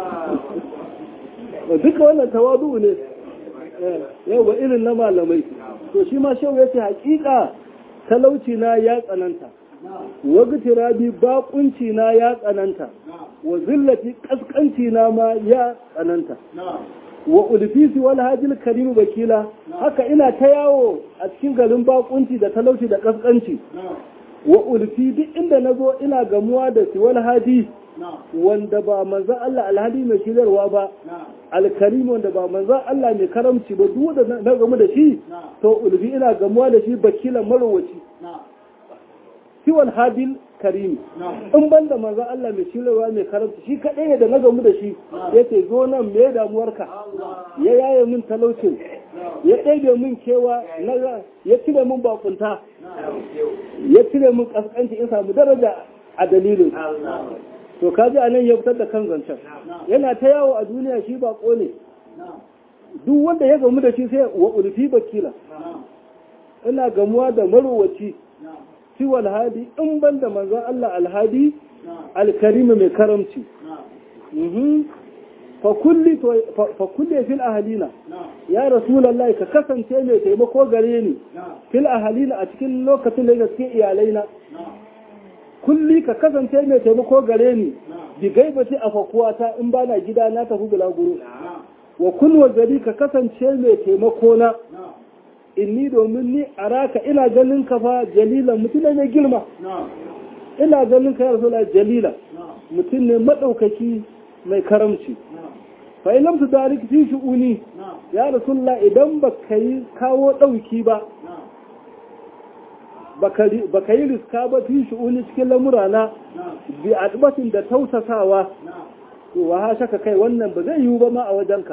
duka wannan tawadu ne yau ba irin na malamai to shi ma shau yace hakika talauci na ya tsananta wa gitirabi baƙunci na ya tsananta wa zillati kaskanci na ma ya tsananta wa ulfisi wal hajil karim bakila haka ina ta yawo a cikin garin baƙunci da talauci da kaskanci wa ulfi duk inda nazo ina gamuwa da si wal hadi wanda ba manzo Allah alhadi mai shirarwa ba alkarim wanda ba manzo Allah mai karamci ba duk da na gamu da shi to ulfi ina gamuwa da shi bakilan marwaci siwal hadil karim in banda manzo Allah mai shirarwa mai karamci shi kadai ne da na gamu da shi yace zo nan me damuwarka ya yaye min talaucin ya ɗaibe min kewa ya cire min bakunta ya cire min kaskanci in samu daraja a dalilin to kaji anan ya fitar da kan zancen yana ta yawo a duniya shi bako ne duk wanda ya gamu da shi sai wa ulfi bakila ina gamuwa da marowaci siwa alhadi in ban da manzon Allah alhadi alkarimi mai karamci fa kulli fa kulli fil ahlina ya rasulullahi ka kasance mai taimako gare ni fil ahlina a cikin lokacin da yake cikin iyalaina kulli ka kasance mai taimako gare ni bi gaibati a fakuwata in bana gida na tafi bulaguro wa kun wazari ka kasance mai taimako na inni domin ni araka ina ganin ka fa jalila mutum ne mai girma ina ganin ka ya rasulullahi jalila mutum ne madaukaki mai karamci fa in lam tudarik fi shu'uni ya rasulullah idan baka yi kawo dauki ba baka yi riska ba fi shu'uni cikin lamurana bi adbatin da tausasawa to wa ha shaka kai wannan ba zai yiwu ba ma a wajenka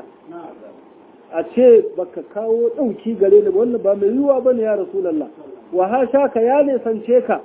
a ce baka kawo dauki gare ni wannan ba mai yiwuwa bane ya rasulullah wa ha shaka ya ne sance ka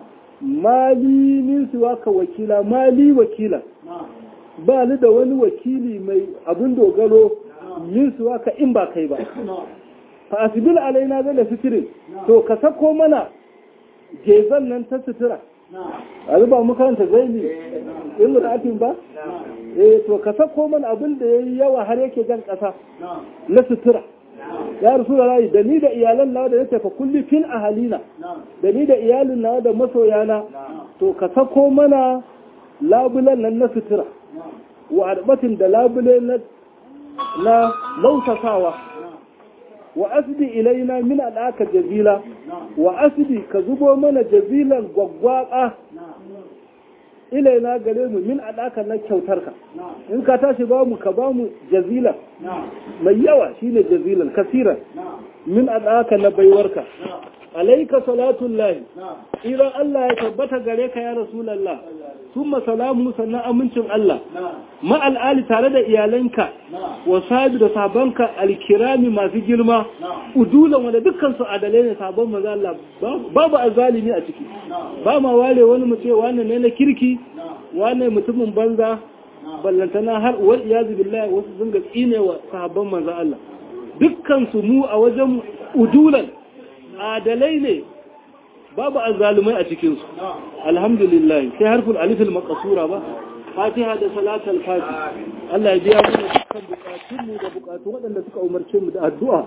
mali min siwa ka wakila mali wakila ba ni da wani wakili mai abin dogaro yin suwa ka in ba kai ba fa asbil alaina zala fitrin to ka sako mana jezan nan ta sutura a ba mu karanta zaini in da atin ba eh to ka sako mana abin da yayi yawa har yake jan kasa na sutura ya rasulullahi da ni da iyalan nawa da yake fa kulli fil ahalina da ni da iyalin nawa da masoyana to ka sako mana labulan nan na sutura wa arbatin da labule na na lausasawa wa asdi ilaina min alaka jazila wa asdi ka zubo mana jazilan gwaggwaba ilaina gare mu min alaka na kyautarka in ka tashi ba mu ka ba mu jazilan mai yawa shine jazilan kasiran min alaka na baiwarka alaika salatullahi idan Allah ya tabbata gare ka ya rasulullah summa salamu sannan amincin Allah ma al'ali tare da iyalanka wa sahibi da sabanka alkirami masu girma udulan wanda dukkan su adalai ne sabon manzo Allah babu azalimi a ciki ba ma ware wani mu ce wannan ne na kirki wannan mutumin banza ballantana har wal iyazu billahi wasu zunga tsinewa sahabban manzo Allah dukkan su mu a wajen udulan adalai ne babu azzalumai a cikinsu alhamdulillah sai harful alif al-maqsura ba fatiha da salatul fatiha Allah ya biya mana dukkan bukatun mu da bukatun wadanda suka umarce mu da addu'a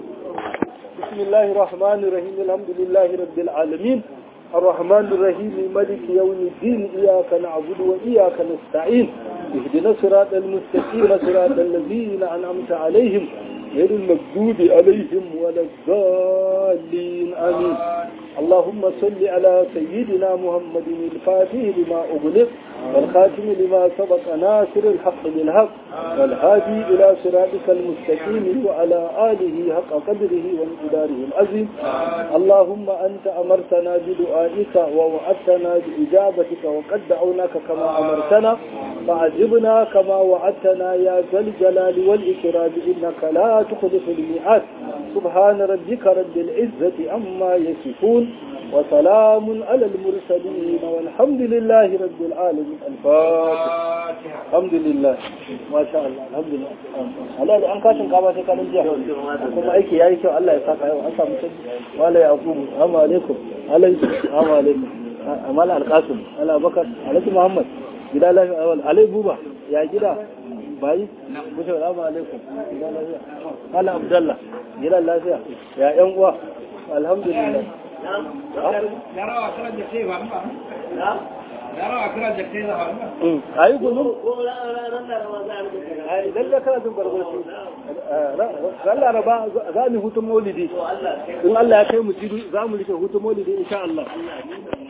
bismillahir rahmanir rahim alhamdulillahi rabbil alamin الرحمن الرحيم مالك يوم الدين إياك نعبد وإياك نستعين اهدنا الصراط المستقيم صراط الذين أنعمت عليهم غير المغضوب عليهم ولا الضالين آمين اللهم صل على سيدنا محمد الفاتح لما أغلق والخاتم لما سبق ناصر الحق بالحق والهادي إلى صراطك المستقيم وعلى آله حق قدره ومقداره العظيم اللهم أنت أمرتنا بدعائك ووعدتنا بإجابتك وقد دعوناك كما أمرتنا فعجبنا كما وعدتنا يا ذا الجلال والإكرام إنك لا تخلف الميعاد سبحان ربك رب العزة عما يصفون وسلام على المرسلين والحمد لله رب العالمين الفاتح الحمد لله ما شاء الله الحمد لله Allah da an kashin kama sai kanin jiya kuma aiki yayi kyau Allah ya saka yau an samu sai wala ya aqumu assalamu alaikum alaikum assalamu alaikum amala alqasim ala bakar alaikum muhammad gida lafiya awal alai buba ya gida bayi kusa assalamu alaikum gida lafiya ala abdullah gida lafiya ya yan uwa alhamdulillah yarawa kira da sai ba na yarawa kira da sai ba na ayi gudu ai lalle kana jin barbarci Allah raba za mu hutun maulidi in Allah ya kai mu jidu za mu rike hutun maulidi insha Allah